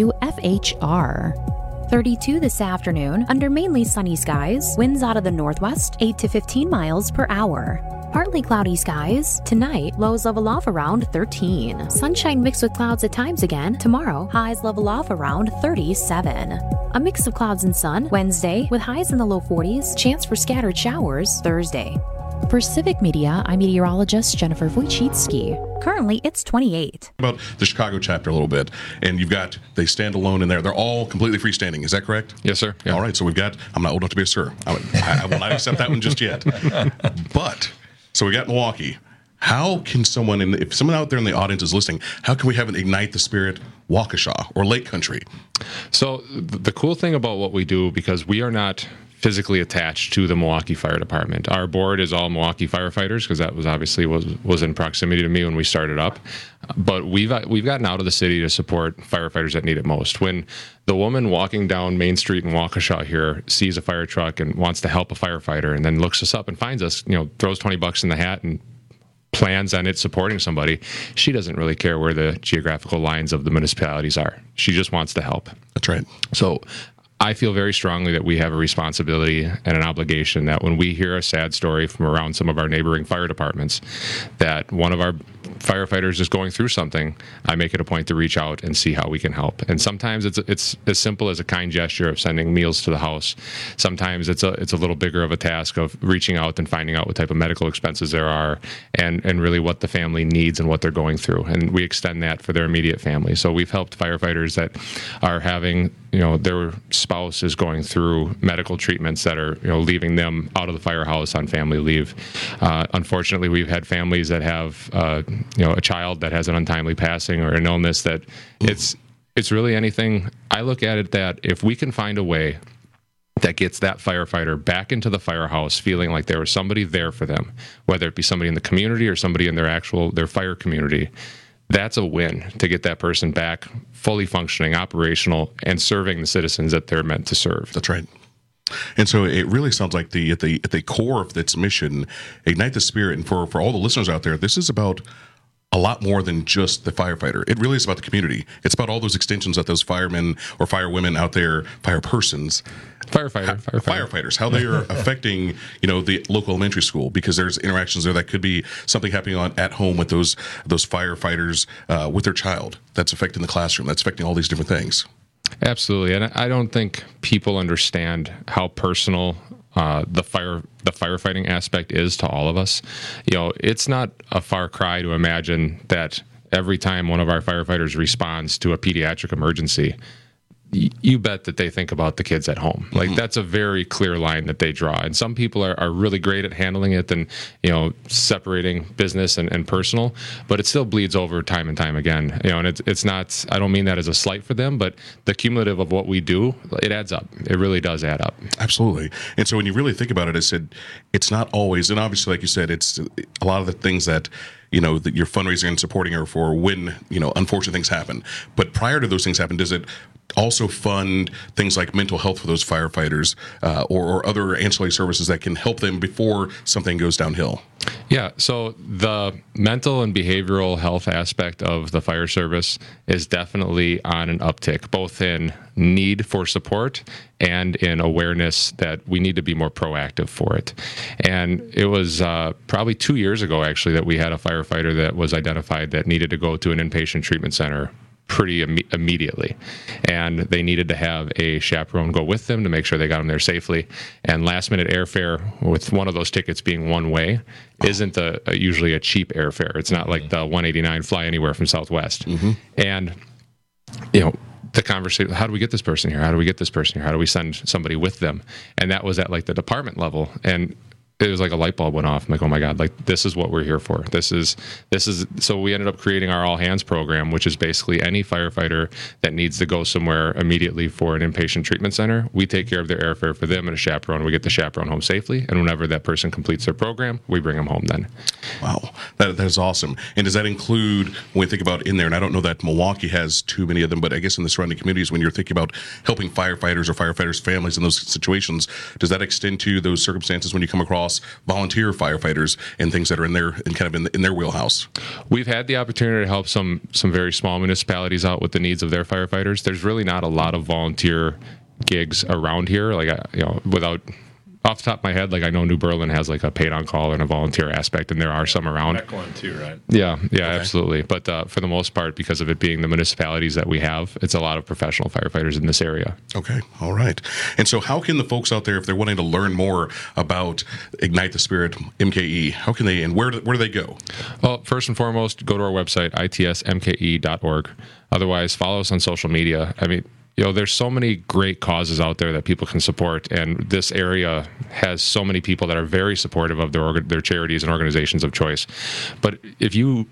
WFHR. 32 this afternoon under mainly sunny skies, winds out of the northwest 8 to 15 miles per hour. Partly cloudy skies. Tonight, lows level off around 13. Sunshine mixed with clouds at times again. Tomorrow, highs level off around 37. A mix of clouds and sun Wednesday with highs in the low 40s. Chance for scattered showers Thursday. For Civic Media, I'm meteorologist Jennifer Wojcicki. Currently, it's 28. About the Chicago chapter a little bit, and they stand alone in there. They're all completely freestanding. Is that correct? Yes, sir. Yeah. All right, so I'm not old enough to be a sir. I will not accept that one just yet. But, so we got Milwaukee. How can if someone out there in the audience is listening, how can we have an Ignite the Spirit Waukesha or Lake Country? So the cool thing about what we do, because we are not physically attached to the Milwaukee Fire Department. Our board is all Milwaukee firefighters because that was obviously was in proximity to me when we started up. But we've gotten out of the city to support firefighters that need it most. When the woman walking down Main Street in Waukesha here sees a fire truck and wants to help a firefighter and then looks us up and finds us, throws $20 in the hat and plans on it supporting somebody, she doesn't really care where the geographical lines of the municipalities are. She just wants to help. That's right. So I feel very strongly that we have a responsibility and an obligation that when we hear a sad story from around some of our neighboring fire departments, that one of our firefighters is going through something, I make it a point to reach out and see how we can help. And sometimes it's as simple as a kind gesture of sending meals to the house. Sometimes it's a little bigger of a task of reaching out and finding out what type of medical expenses there are and really what the family needs and what they're going through. And we extend that for their immediate family. So we've helped firefighters that are having, their spouse is going through medical treatments that are, leaving them out of the firehouse on family leave. Unfortunately, we've had families that have, a child that has an untimely passing or an illness that it's really anything. I look at it that if we can find a way that gets that firefighter back into the firehouse feeling like there was somebody there for them, whether it be somebody in the community or somebody in their fire community, that's a win to get that person back fully functioning, operational, and serving the citizens that they're meant to serve. That's right. And so it really sounds like at the core of its mission, Ignite the Spirit, and for all the listeners out there, this is about a lot more than just the firefighter. It really is about the community. It's about all those extensions that those firemen or firewomen out there, firefighters, how they are affecting, the local elementary school, because there's interactions there that could be something happening at home with those firefighters with their child that's affecting the classroom, that's affecting all these different things. Absolutely. And I don't think people understand how personal the firefighting aspect is to all of us. It's not a far cry to imagine that every time one of our firefighters responds to a pediatric emergency, you bet that they think about the kids at home. Like, that's a very clear line that they draw. And some people are really great at handling it and, separating business and personal, but it still bleeds over time and time again. And it's not, I don't mean that as a slight for them, but the cumulative of what we do, it adds up. It really does add up. Absolutely. And so when you really think about it, I said, it's not always, and obviously, like you said, it's a lot of the things that that you're fundraising and supporting are for when, unfortunate things happen. But prior to those things happen, does it also fund things like mental health for those firefighters or other ancillary services that can help them before something goes downhill? Yeah, so the mental and behavioral health aspect of the fire service is definitely on an uptick, both in need for support and in awareness that we need to be more proactive for it. And it was probably 2 years ago, actually, that we had a firefighter that was identified that needed to go to an inpatient treatment center pretty immediately, and they needed to have a chaperone go with them to make sure they got them there safely. And last minute airfare, with one of those tickets being one way, isn't usually a cheap airfare. It's not like the 189 fly anywhere from Southwest. And the conversation, how do we get this person here? How do we get this person here? How do we send somebody with them? And that was at like the department level. And it was like a light bulb went off. I'm like, oh my God, like this is what we're here for. This is, so we ended up creating our all hands program, which is basically any firefighter that needs to go somewhere immediately for an inpatient treatment center. We take care of their airfare for them and a chaperone. We get the chaperone home safely. And whenever that person completes their program, we bring them home then. Wow. That is awesome. And does that include, when we think about in there, and I don't know that Milwaukee has too many of them, but I guess in the surrounding communities, when you're thinking about helping firefighters or firefighters' families in those situations, does that extend to those circumstances when you come across volunteer firefighters and things that are in there and kind of in their wheelhouse? We've had the opportunity to help some very small municipalities out with the needs of their firefighters. There's really not a lot of volunteer gigs around here. Like, without off the top of my head, like I know New Berlin has like a paid on call and a volunteer aspect, and there are some around. Mequon too, right? Yeah, okay. Absolutely. But for the most part, because of it being the municipalities that we have, it's a lot of professional firefighters in this area. Okay, all right. And so how can the folks out there, if they're wanting to learn more about Ignite the Spirit, MKE, how can they, and where do they go? Well, first and foremost, go to our website, itsmke.org. Otherwise, follow us on social media. I mean, there's so many great causes out there that people can support, and this area has so many people that are very supportive of their charities and organizations of choice. But if you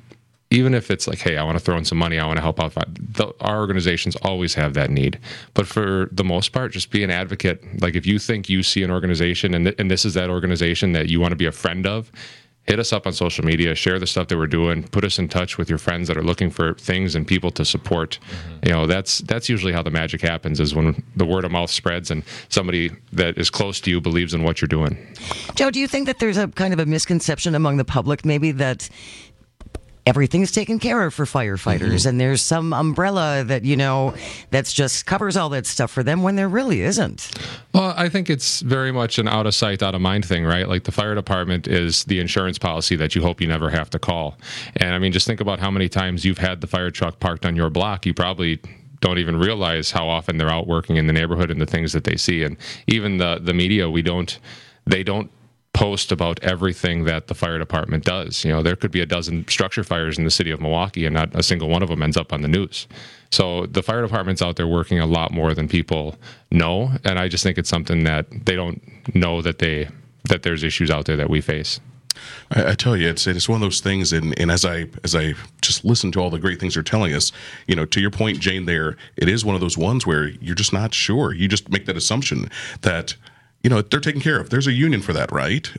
even if it's like, hey, I want to throw in some money, I want to help out. Our organizations always have that need. But for the most part, just be an advocate. Like if you think you see an organization and this is that organization that you want to be a friend of, hit us up on social media, share the stuff that we're doing, put us in touch with your friends that are looking for things and people to support. That's usually how the magic happens, is when the word of mouth spreads and somebody that is close to you believes in what you're doing. Joe, do you think that there's a kind of a misconception among the public maybe that everything's taken care of for firefighters and there's some umbrella that, that's just covers all that stuff for them when there really isn't? Well, I think it's very much an out of sight, out of mind thing, right? Like the fire department is the insurance policy that you hope you never have to call. And I mean, just think about how many times you've had the fire truck parked on your block. You probably don't even realize how often they're out working in the neighborhood and the things that they see. And even the media, they don't post about everything that the fire department does. There could be a dozen structure fires in the city of Milwaukee and not a single one of them ends up on the news. So the fire department's out there working a lot more than people know, and I just think it's something that they don't know that there's issues out there that we face. I tell you, it's one of those things, and as I just listen to all the great things they're telling us, to your point, Jane, there, it is one of those ones where you're just not sure. You just make that assumption that they're taken care of. There's a union for that, right?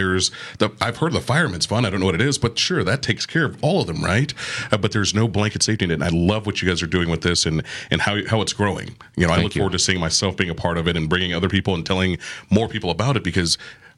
I've heard the fireman's fund. I don't know what it is, but sure, that takes care of all of them, right? But there's no blanket safety net. And I love what you guys are doing with this and how it's growing. I look forward to seeing myself being a part of it and bringing other people and telling more people about it, because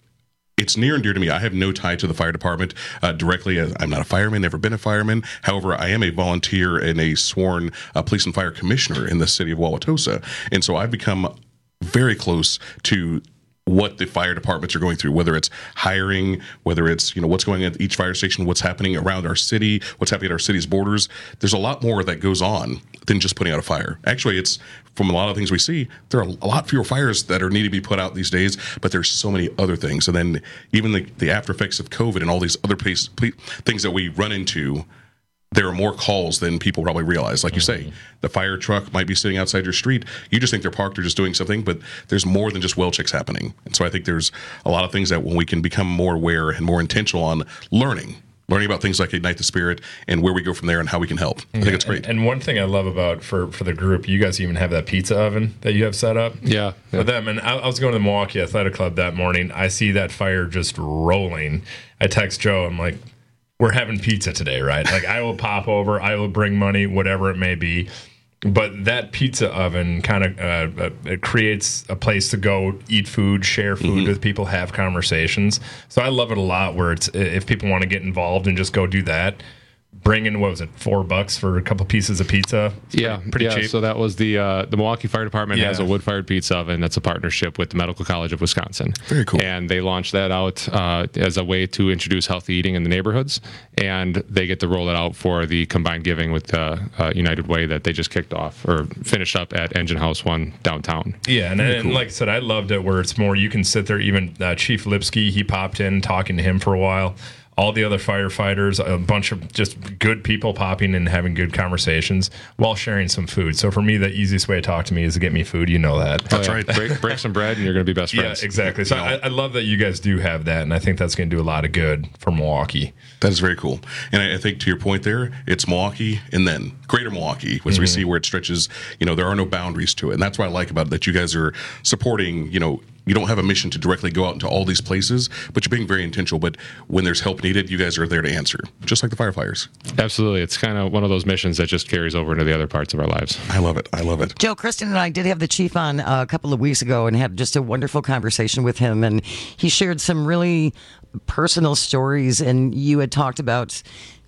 it's near and dear to me. I have no tie to the fire department directly. I'm not a fireman, never been a fireman. However, I am a volunteer and a sworn police and fire commissioner in the city of Wauwatosa. And so I've become very close to what the fire departments are going through, whether it's hiring, whether it's, what's going on at each fire station, what's happening around our city, what's happening at our city's borders. There's a lot more that goes on than just putting out a fire. Actually, it's from a lot of things we see, there are a lot fewer fires that need to be put out these days, but there's so many other things. And then even the after effects of COVID and all these other things that we run into, there are more calls than people probably realize. Like you say, the fire truck might be sitting outside your street. You just think they're parked or just doing something, but there's more than just well checks happening. And so I think there's a lot of things that when we can become more aware and more intentional on learning about things like Ignite the Spirit and where we go from there and how we can help. I think it's great. And one thing I love about for the group, you guys even have that pizza oven that you have set up. Yeah. For them. And I was going to the Milwaukee Athletic Club that morning. I see that fire just rolling. I text Joe. I'm like, we're having pizza today, right? Like, I will pop over, I will bring money, whatever it may be. But that pizza oven kind of it creates a place to go eat food, share food with people, have conversations. So I love it a lot where it's, if people want to get involved and just go do that, bring in, what was it, $4 for a couple pieces of pizza? It's pretty cheap. So that was the Milwaukee Fire Department has a wood-fired pizza oven that's a partnership with the Medical College of Wisconsin. Very cool. And they launched that out as a way to introduce healthy eating in the neighborhoods, and they get to roll it out for the combined giving with United Way that they just kicked off or finished up at Engine House 1 downtown. Yeah, and like I said, I loved it where it's more you can sit there. Even Chief Lipsky, he popped in talking to him for a while. All the other firefighters, a bunch of just good people popping in and having good conversations while sharing some food. So for me, the easiest way to talk to me is to get me food. You know that. That's right. Break some bread and you're going to be best friends. Yeah, exactly. So I love that you guys do have that, and I think that's going to do a lot of good for Milwaukee. That is very cool. And I think to your point there, it's Milwaukee and then greater Milwaukee, which we see where it stretches. There are no boundaries to it. And that's what I like about it, that you guys are supporting, you don't have a mission to directly go out into all these places, but you're being very intentional. But when there's help needed, you guys are there to answer, just like the firefighters. Absolutely. It's kind of one of those missions that just carries over into the other parts of our lives. I love it. I love it. Joe, Kristen and I did have the chief on a couple of weeks ago and had just a wonderful conversation with him. And he shared some really personal stories. And you had talked about,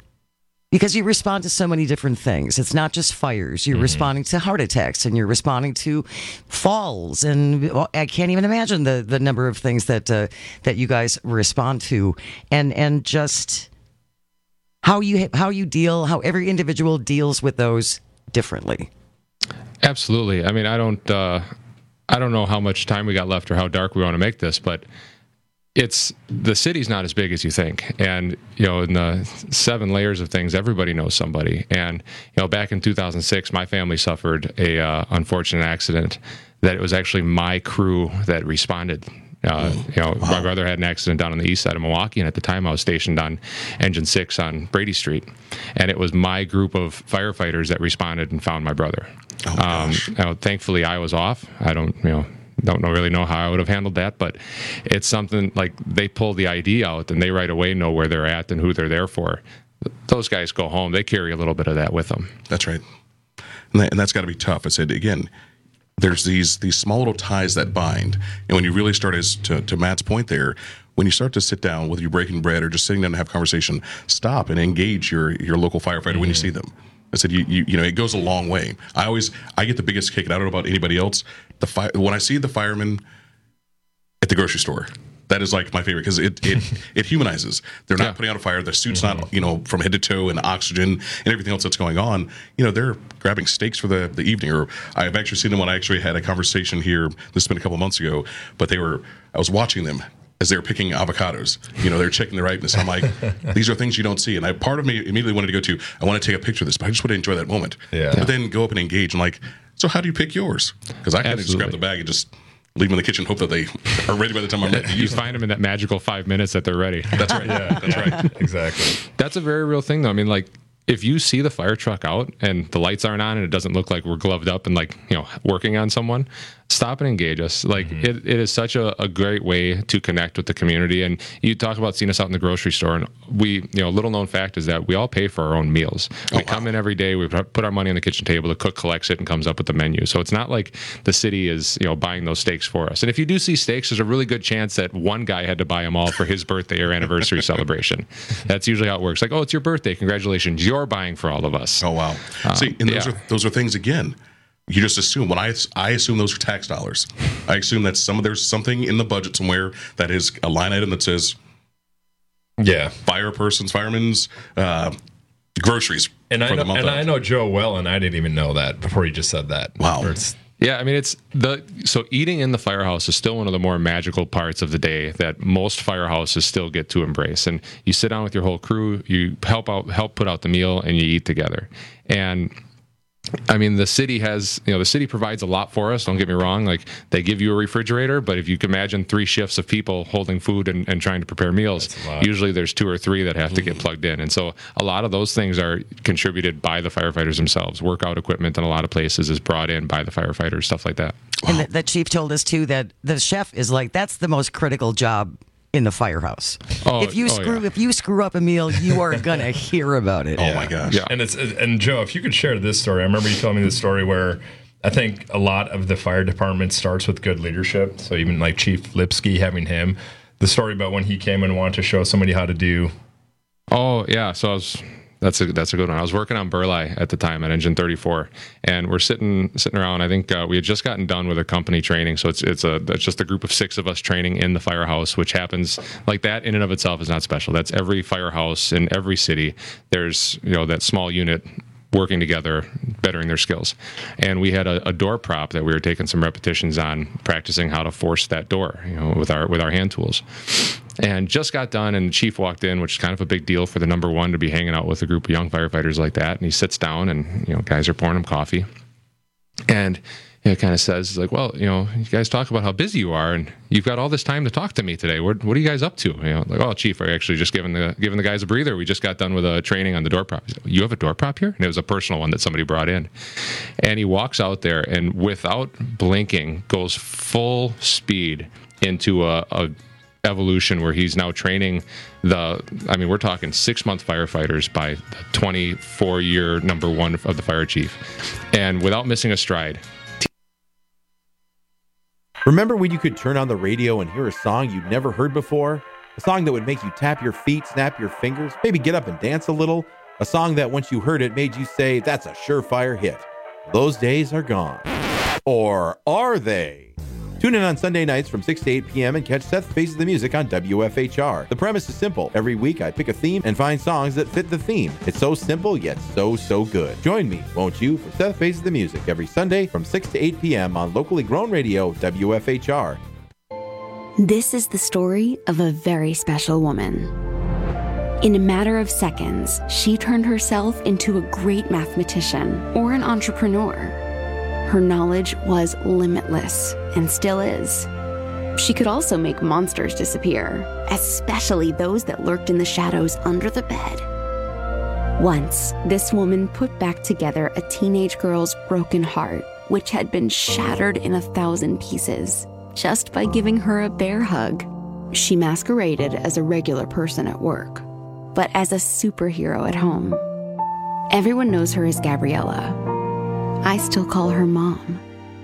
because you respond to so many different things. It's not just fires. You're responding to heart attacks, and you're responding to falls, and I can't even imagine the number of things that you guys respond to, and just how every individual deals with those differently. Absolutely. I mean, I don't know how much time we got left or how dark we want to make this, but the city's not as big as you think. And, in the 7 layers of things, everybody knows somebody. And, back in 2006, my family suffered a unfortunate accident that it was actually my crew that responded My brother had an accident down on the east side of Milwaukee, and at the time I was stationed on Engine 6 on Brady Street, and it was my group of firefighters that responded and found my brother. Thankfully, I was off. I don't really know how I would have handled that, but it's something like they pull the ID out and they right away know where they're at and who they're there for. Those guys go home. They carry a little bit of that with them. That's right. And that's got to be tough. I said, again, there's these small little ties that bind. And when you really start, to Matt's point there, when you start to sit down, whether you're breaking bread or just sitting down and have conversation, stop and engage your local firefighter when you see them. I said, it goes a long way. I get the biggest kick, and I don't know about anybody else. When I see the firemen at the grocery store, that is like my favorite because it humanizes. They're not putting out a fire. Their suit's not, from head to toe and oxygen and everything else that's going on. They're grabbing steaks for the evening. Or I've actually seen them when I actually had a conversation here. This has been a couple months ago, but I was watching them as they were picking avocados. They're checking the ripeness. I'm like, these are things you don't see. And part of me immediately wanted to go to, I want to take a picture of this, but I just want to enjoy that moment. Yeah. But then go up and engage. And like, so how do you pick yours? Because I kind of just grab the bag and just leave them in the kitchen, hope that they are ready by the time I'm ready to use them. You find them in that magical 5 minutes that they're ready. That's right. That's right. Exactly. That's a very real thing, though. I mean, like, if you see the fire truck out and the lights aren't on and it doesn't look like we're gloved up and working on someone, stop and engage us. Like it is such a great way to connect with the community. And you talk about seeing us out in the grocery store, and we, little known fact is that we all pay for our own meals. We come in every day, we put our money on the kitchen table, the cook collects it and comes up with the menu. So it's not like the city is, buying those steaks for us. And if you do see steaks, there's a really good chance that one guy had to buy them all for his birthday or anniversary celebration. That's usually how it works. Like, oh, it's your birthday. Congratulations. You're buying for all of us. Oh, wow. See, and those are things, again, you just assume. When I assume those are tax dollars. I assume that there's something in the budget somewhere that is a line item that says, firemen's groceries. And I know Joe well, and I didn't even know that before you just said that. Wow. Yeah, I mean, so eating in the firehouse is still one of the more magical parts of the day that most firehouses still get to embrace. And you sit down with your whole crew, you help put out the meal, and you eat together. And I mean, the city the city provides a lot for us. Don't get me wrong. Like, they give you a refrigerator, but if you can imagine 3 shifts of people holding food and trying to prepare meals, usually there's 2 or 3 that have to get plugged in. And so a lot of those things are contributed by the firefighters themselves. Workout equipment in a lot of places is brought in by the firefighters, stuff like that. And the chief told us too that the chef is like, that's the most critical job in the firehouse. If you screw up a meal, you are gonna hear about it. Oh my gosh! Yeah. And Joe, if you could share this story, I remember you telling me this story where I think a lot of the fire department starts with good leadership. So even like Chief Lipsky, having him, the story about when he came and wanted to show somebody how to do. Oh yeah, so that's a good one. I was working on Burleigh at the time at Engine 34, and we're sitting around. I think we had just gotten done with a company training, so it's just a group of 6 of us training in the firehouse, which happens like that in and of itself is not special. That's every firehouse in every city. There's that small unit working together, bettering their skills. And we had a door prop that we were taking some repetitions on, practicing how to force that door, with our hand tools. And just got done, and the chief walked in, which is kind of a big deal for the number one to be hanging out with a group of young firefighters like that. And he sits down, and guys are pouring him coffee, and kind of says, like, well, you guys talk about how busy you are, and you've got all this time to talk to me today. What are you guys up to? Like, oh, chief, I actually just giving the guys a breather. We just got done with a training on the door prop. He said, you have a door prop here? And it was a personal one that somebody brought in. And he walks out there, and without blinking, goes full speed into a evolution where he's now training we're talking 6-month firefighters by the 24-year number one of the fire chief, and without missing a stride. Remember when you could turn on the radio and hear a song you'd never heard before? A song that would make you tap your feet, snap your fingers, maybe get up and dance a little? A song that once you heard it made you say, that's a surefire hit. Those days are gone. Or are they? Tune in on Sunday nights from 6 to 8 p.m. and catch Seth Faces the Music on WFHR. The premise is simple. Every week I pick a theme and find songs that fit the theme. It's so simple, yet so good. Join me, won't you, for Seth Faces the Music every Sunday from 6 to 8 p.m. on locally grown radio, WFHR. This is the story of a very special woman. In a matter of seconds, she turned herself into a great mathematician or an entrepreneur. Her knowledge was limitless and still is. She could also make monsters disappear, especially those that lurked in the shadows under the bed. Once, this woman put back together a teenage girl's broken heart, which had been shattered in 1,000 pieces, just by giving her a bear hug. She masqueraded as a regular person at work, but as a superhero at home. Everyone knows her as Gabriella. I still call her Mom.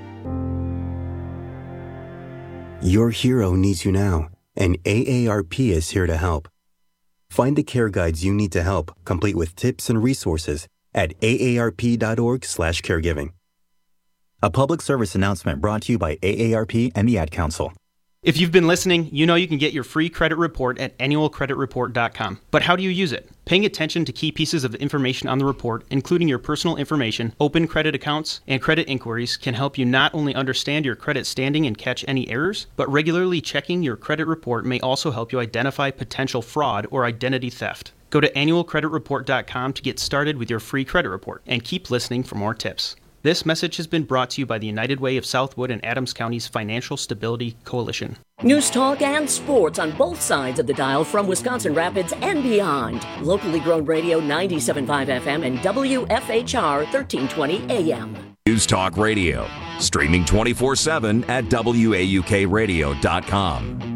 Your hero needs you now, and AARP is here to help. Find the care guides you need to help, complete with tips and resources at aarp.org/caregiving. A public service announcement brought to you by AARP and the Ad Council. If you've been listening, you know you can get your free credit report at annualcreditreport.com. But how do you use it? Paying attention to key pieces of information on the report, including your personal information, open credit accounts, and credit inquiries, can help you not only understand your credit standing and catch any errors, but regularly checking your credit report may also help you identify potential fraud or identity theft. Go to annualcreditreport.com to get started with your free credit report, and keep listening for more tips. This message has been brought to you by the United Way of Southwood and Adams County's Financial Stability Coalition. News talk and sports on both sides of the dial from Wisconsin Rapids and beyond. Locally grown radio 97.5 FM and WFHR 1320 AM. News Talk Radio. Streaming 24/7 at WAUKradio.com.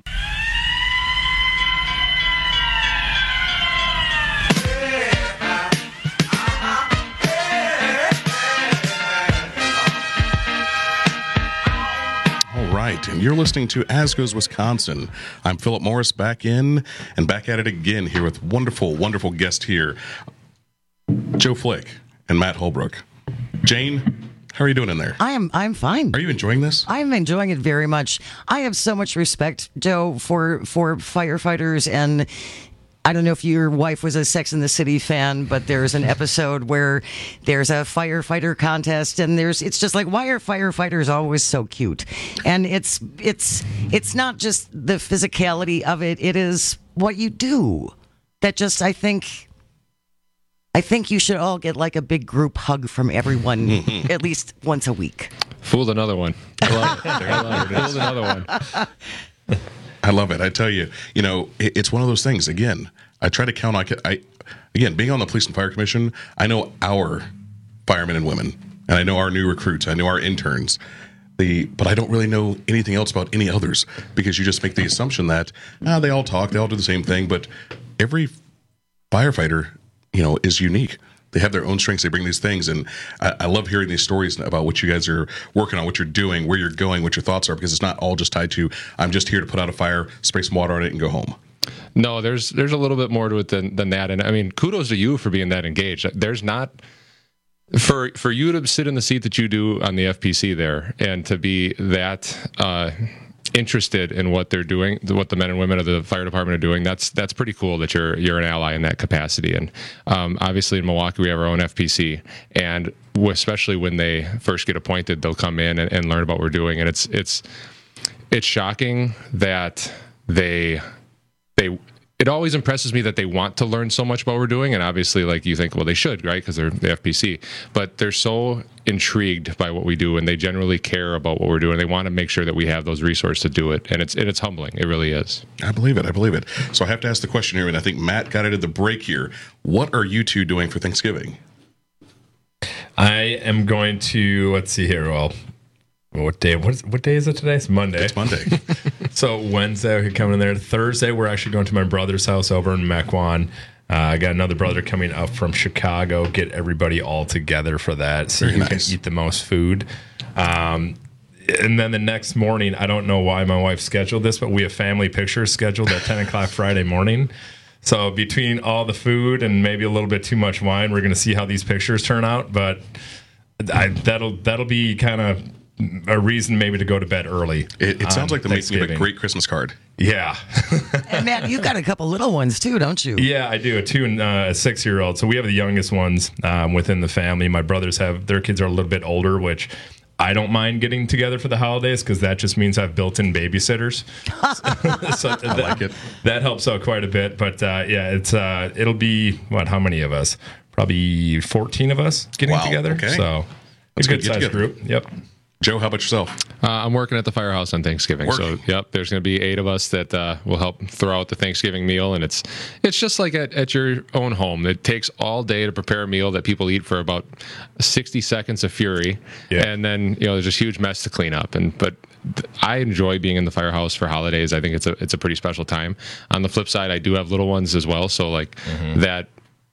Right, and you're listening to As Goes Wisconsin. I'm Philip Morris, back in and back at it again here with wonderful, wonderful guest here, Joe Flick and Matt Holbrook. Jane, how are you doing in there? I'm fine. Are you enjoying this? I'm enjoying it very much. I have so much respect, Joe, for firefighters, and I don't know if your wife was a Sex and the City fan, but there's an episode where there's a firefighter contest, and it's just like, why are firefighters always so cute? And it's not just the physicality of it; it is what you do. That just, I think you should all get like a big group hug from everyone at least once a week. Fooled another one. I love it. Fooled another one. I love it. I tell you, it's one of those things. Again, I try to count. Again, being on the Police and Fire Commission, I know our firemen and women, and I know our new recruits. I know our interns. But I don't really know anything else about any others, because you just make the assumption that they all talk, they all do the same thing. But every firefighter, is unique. They have their own strengths. They bring these things. And I love hearing these stories about what you guys are working on, what you're doing, where you're going, what your thoughts are, because it's not all just tied to, I'm just here to put out a fire, spray some water on it, and go home. No, there's a little bit more to it than that. And I mean, kudos to you for being that engaged. There's not, for you to sit in the seat that you do on the FPC there, and to be that interested in what they're doing, what the men and women of the fire department are doing, that's pretty cool that you're an ally in that capacity. And obviously in Milwaukee we have our own FPC, and especially when they first get appointed, they'll come in and learn about what we're doing. And it's shocking that it always impresses me that they want to learn so much about what we're doing. And obviously, like, you think, well, they should, right? Because they're the FPC. But they're so intrigued by what we do, and they generally care about what we're doing. They want to make sure that we have those resources to do it. And it's humbling. It really is. I believe it. So I have to ask the question here, and I think Matt got it at the break here. What are you two doing for Thanksgiving? I am going to, let's see here. Well, what day is it today? It's Monday. It's Monday. So Wednesday, we're coming in there. Thursday, we're actually going to my brother's house over in Mequon. I got another brother coming up from Chicago. Get everybody all together for that. See who can eat the most food. And then the next morning, I don't know why my wife scheduled this, but we have family pictures scheduled at 10 o'clock Friday morning. So between all the food and maybe a little bit too much wine, we're going to see how these pictures turn out. But that'll be kind of a reason maybe to go to bed early. It sounds like the making of a great Christmas card. Yeah. And Matt, you've got a couple little ones too, don't you? Yeah, I do. A 2 and a 6-year-old. So we have the youngest ones within the family. My brothers their kids are a little bit older, which I don't mind getting together for the holidays because that just means I've built-in babysitters. So I like it. That helps out quite a bit. But it'll be, how many of us? Probably 14 of us getting together. Okay. So it's a good-sized group. Yep. Joe, how about yourself? I'm working at the firehouse on Thanksgiving. So, yep, there's going to be 8 of us that will help throw out the Thanksgiving meal. And it's just like at your own home. It takes all day to prepare a meal that people eat for about 60 seconds of fury. Yeah. And then, there's this huge mess to clean up. But I enjoy being in the firehouse for holidays. I think it's a pretty special time. On the flip side, I do have little ones as well. So, that...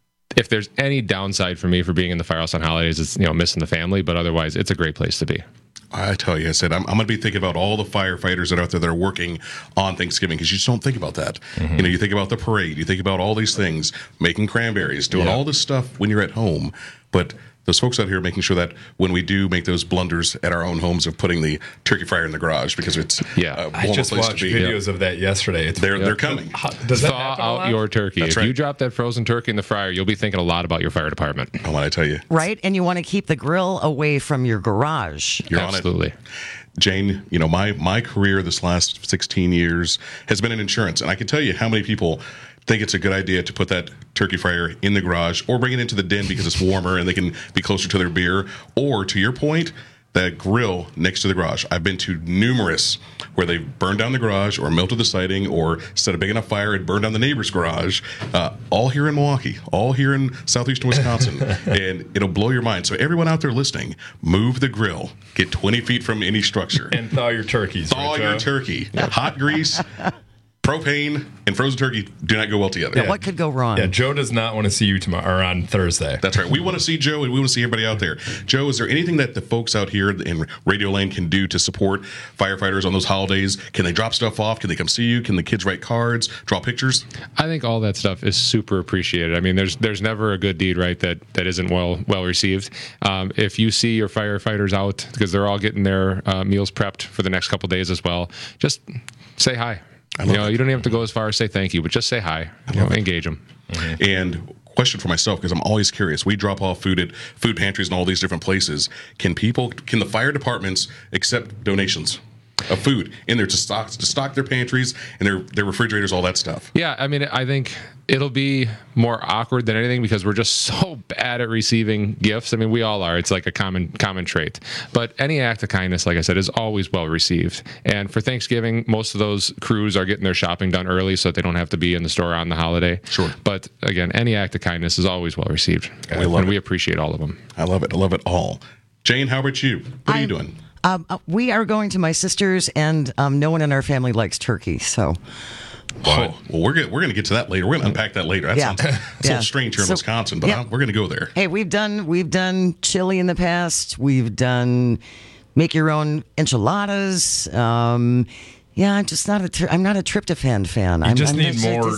If there's any downside for me for being in the firehouse on holidays, it's missing the family. But otherwise, it's a great place to be. I tell you, I said, I'm going to be thinking about all the firefighters that are out there that are working on Thanksgiving, because you just don't think about that. Mm-hmm. You think about the parade, you think about all these things, making cranberries, doing all this stuff when you're at home. But those folks out here making sure that when we do make those blunders at our own homes of putting the turkey fryer in the garage, because it's I just watched videos of that yesterday. They're coming. Does that thaw out your turkey? If you drop that frozen turkey in the fryer, you'll be thinking a lot about your fire department. I want to tell you. Right, and you want to keep the grill away from your garage. You're Absolutely. On it. Jane, my career this last 16 years has been in insurance, and I can tell you how many people think it's a good idea to put that turkey fryer in the garage or bring it into the den because it's warmer and they can be closer to their beer. Or, to your point, that grill next to the garage. I've been to numerous where they've burned down the garage or melted the siding or set a big enough fire and burned down the neighbor's garage, all here in Milwaukee, all here in southeastern Wisconsin. And it'll blow your mind. So everyone out there listening, move the grill. Get 20 feet from any structure. And thaw your turkeys. Thaw your turkey. Hot grease. Propane and frozen turkey do not go well together. Yeah, what could go wrong? Yeah, Joe does not want to see you tomorrow or on Thursday. That's right. We want to see Joe and we want to see everybody out there. Joe, is there anything that the folks out here in Radio Land can do to support firefighters on those holidays? Can they drop stuff off? Can they come see you? Can the kids write cards, draw pictures? I think all that stuff is super appreciated. I mean, there's never a good deed, right, that isn't well received. If you see your firefighters out, because they're all getting their meals prepped for the next couple days as well, just say hi. You don't even have to go as far as say thank you, but just say hi. Engage them. Mm-hmm. And question for myself, because I'm always curious. We drop off food at food pantries and all these different places. Can the fire departments accept donations of food in there to stock their pantries and their refrigerators, all that stuff? Yeah, I mean, I think it'll be more awkward than anything because we're just so bad at receiving gifts. I mean, we all are. It's like a common trait. But any act of kindness, like I said, is always well received. And for Thanksgiving, most of those crews are getting their shopping done early so that they don't have to be in the store on the holiday. Sure. But again, any act of kindness is always well received. We appreciate all of them. I love it. I love it all. Jane, how about you? What are you doing? We are going to my sister's, and no one in our family likes turkey, so... Well, we're going to get to that later. We're going to unpack that later. That sounds a little strange here in Wisconsin, but we're going to go there. Hey, we've done chili in the past. We've done make your own enchiladas. I'm just not I'm not a tryptophan fan. You just need more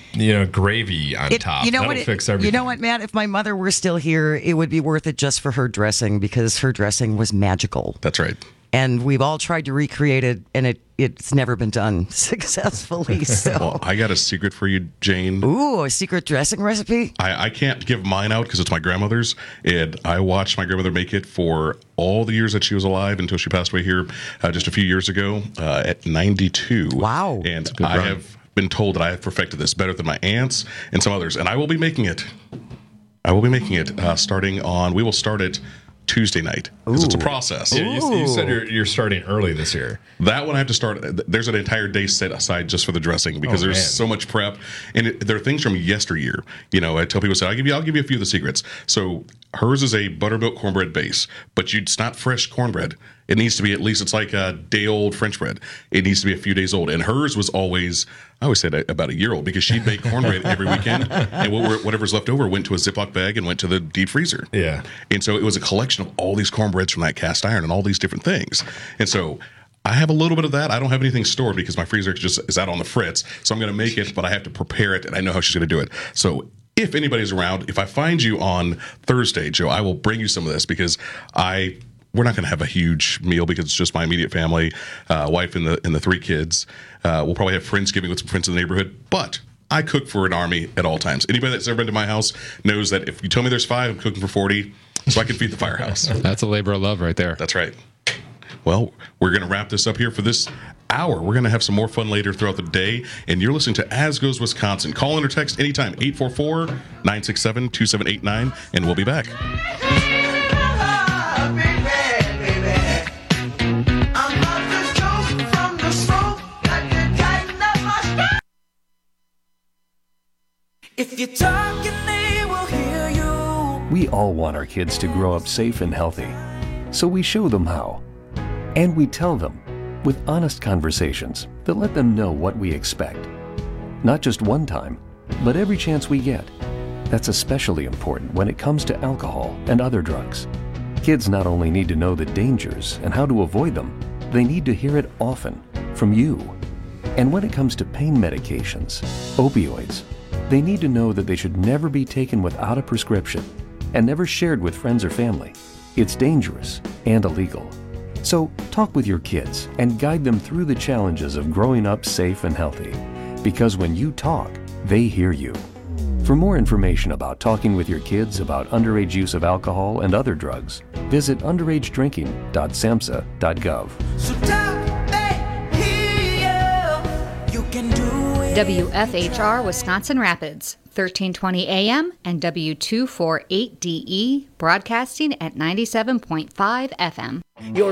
gravy on top. That'll fix everything. You know what, Matt? If my mother were still here, it would be worth it just for her dressing because her dressing was magical. That's right. And we've all tried to recreate it, and it's never been done successfully. So. Well, I got a secret for you, Jane. Ooh, a secret dressing recipe? I can't give mine out because it's my grandmother's, and I watched my grandmother make it for all the years that she was alive until she passed away here just a few years ago at 92. Wow. And I have been told that I have perfected this better than my aunts and some others, and I will be making it. We will start it Tuesday night because it's a process. Yeah, you said you're starting early this year. That one I have to start. There's an entire day set aside just for the dressing because there's so much prep, and there are things from yesteryear. I tell people, I'll give you a few of the secrets. So hers is a buttermilk cornbread base, but it's not fresh cornbread. It needs to be it's like a day-old French bread. It needs to be a few days old. And hers was always, I always said about a year old because she'd make cornbread every weekend. And whatever's left over went to a Ziploc bag and went to the deep freezer. Yeah. And so it was a collection of all these cornbreads from that cast iron and all these different things. And so I have a little bit of that. I don't have anything stored because my freezer just is out on the fritz. So I'm going to make it, but I have to prepare it, and I know how she's going to do it. So if anybody's around, if I find you on Thursday, Joe, I will bring you some of this because we're not going to have a huge meal because it's just my immediate family, wife and the 3 kids. We'll probably have Friendsgiving with some friends in the neighborhood, but I cook for an army at all times. Anybody that's ever been to my house knows that if you tell me there's 5, I'm cooking for 40, so I can feed the firehouse. That's a labor of love right there. That's right. Well, we're going to wrap this up here for this hour. We're going to have some more fun later throughout the day, and you're listening to As Goes Wisconsin. Call in or text anytime, 844-967-2789, and we'll be back. If you're talking, they will hear you. We all want our kids to grow up safe and healthy, so we show them how. And we tell them with honest conversations that let them know what we expect. Not just one time, but every chance we get. That's especially important when it comes to alcohol and other drugs. Kids not only need to know the dangers and how to avoid them, they need to hear it often from you. And when it comes to pain medications, opioids, they need to know that they should never be taken without a prescription and never shared with friends or family. It's dangerous and illegal. So talk with your kids and guide them through the challenges of growing up safe and healthy. Because when you talk, they hear you. For more information about talking with your kids about underage use of alcohol and other drugs, visit underagedrinking.samhsa.gov. So talk, they hear you. You can do it. WFHR Wisconsin Rapids, 1320 AM and W248DE, broadcasting at 97.5 FM. Your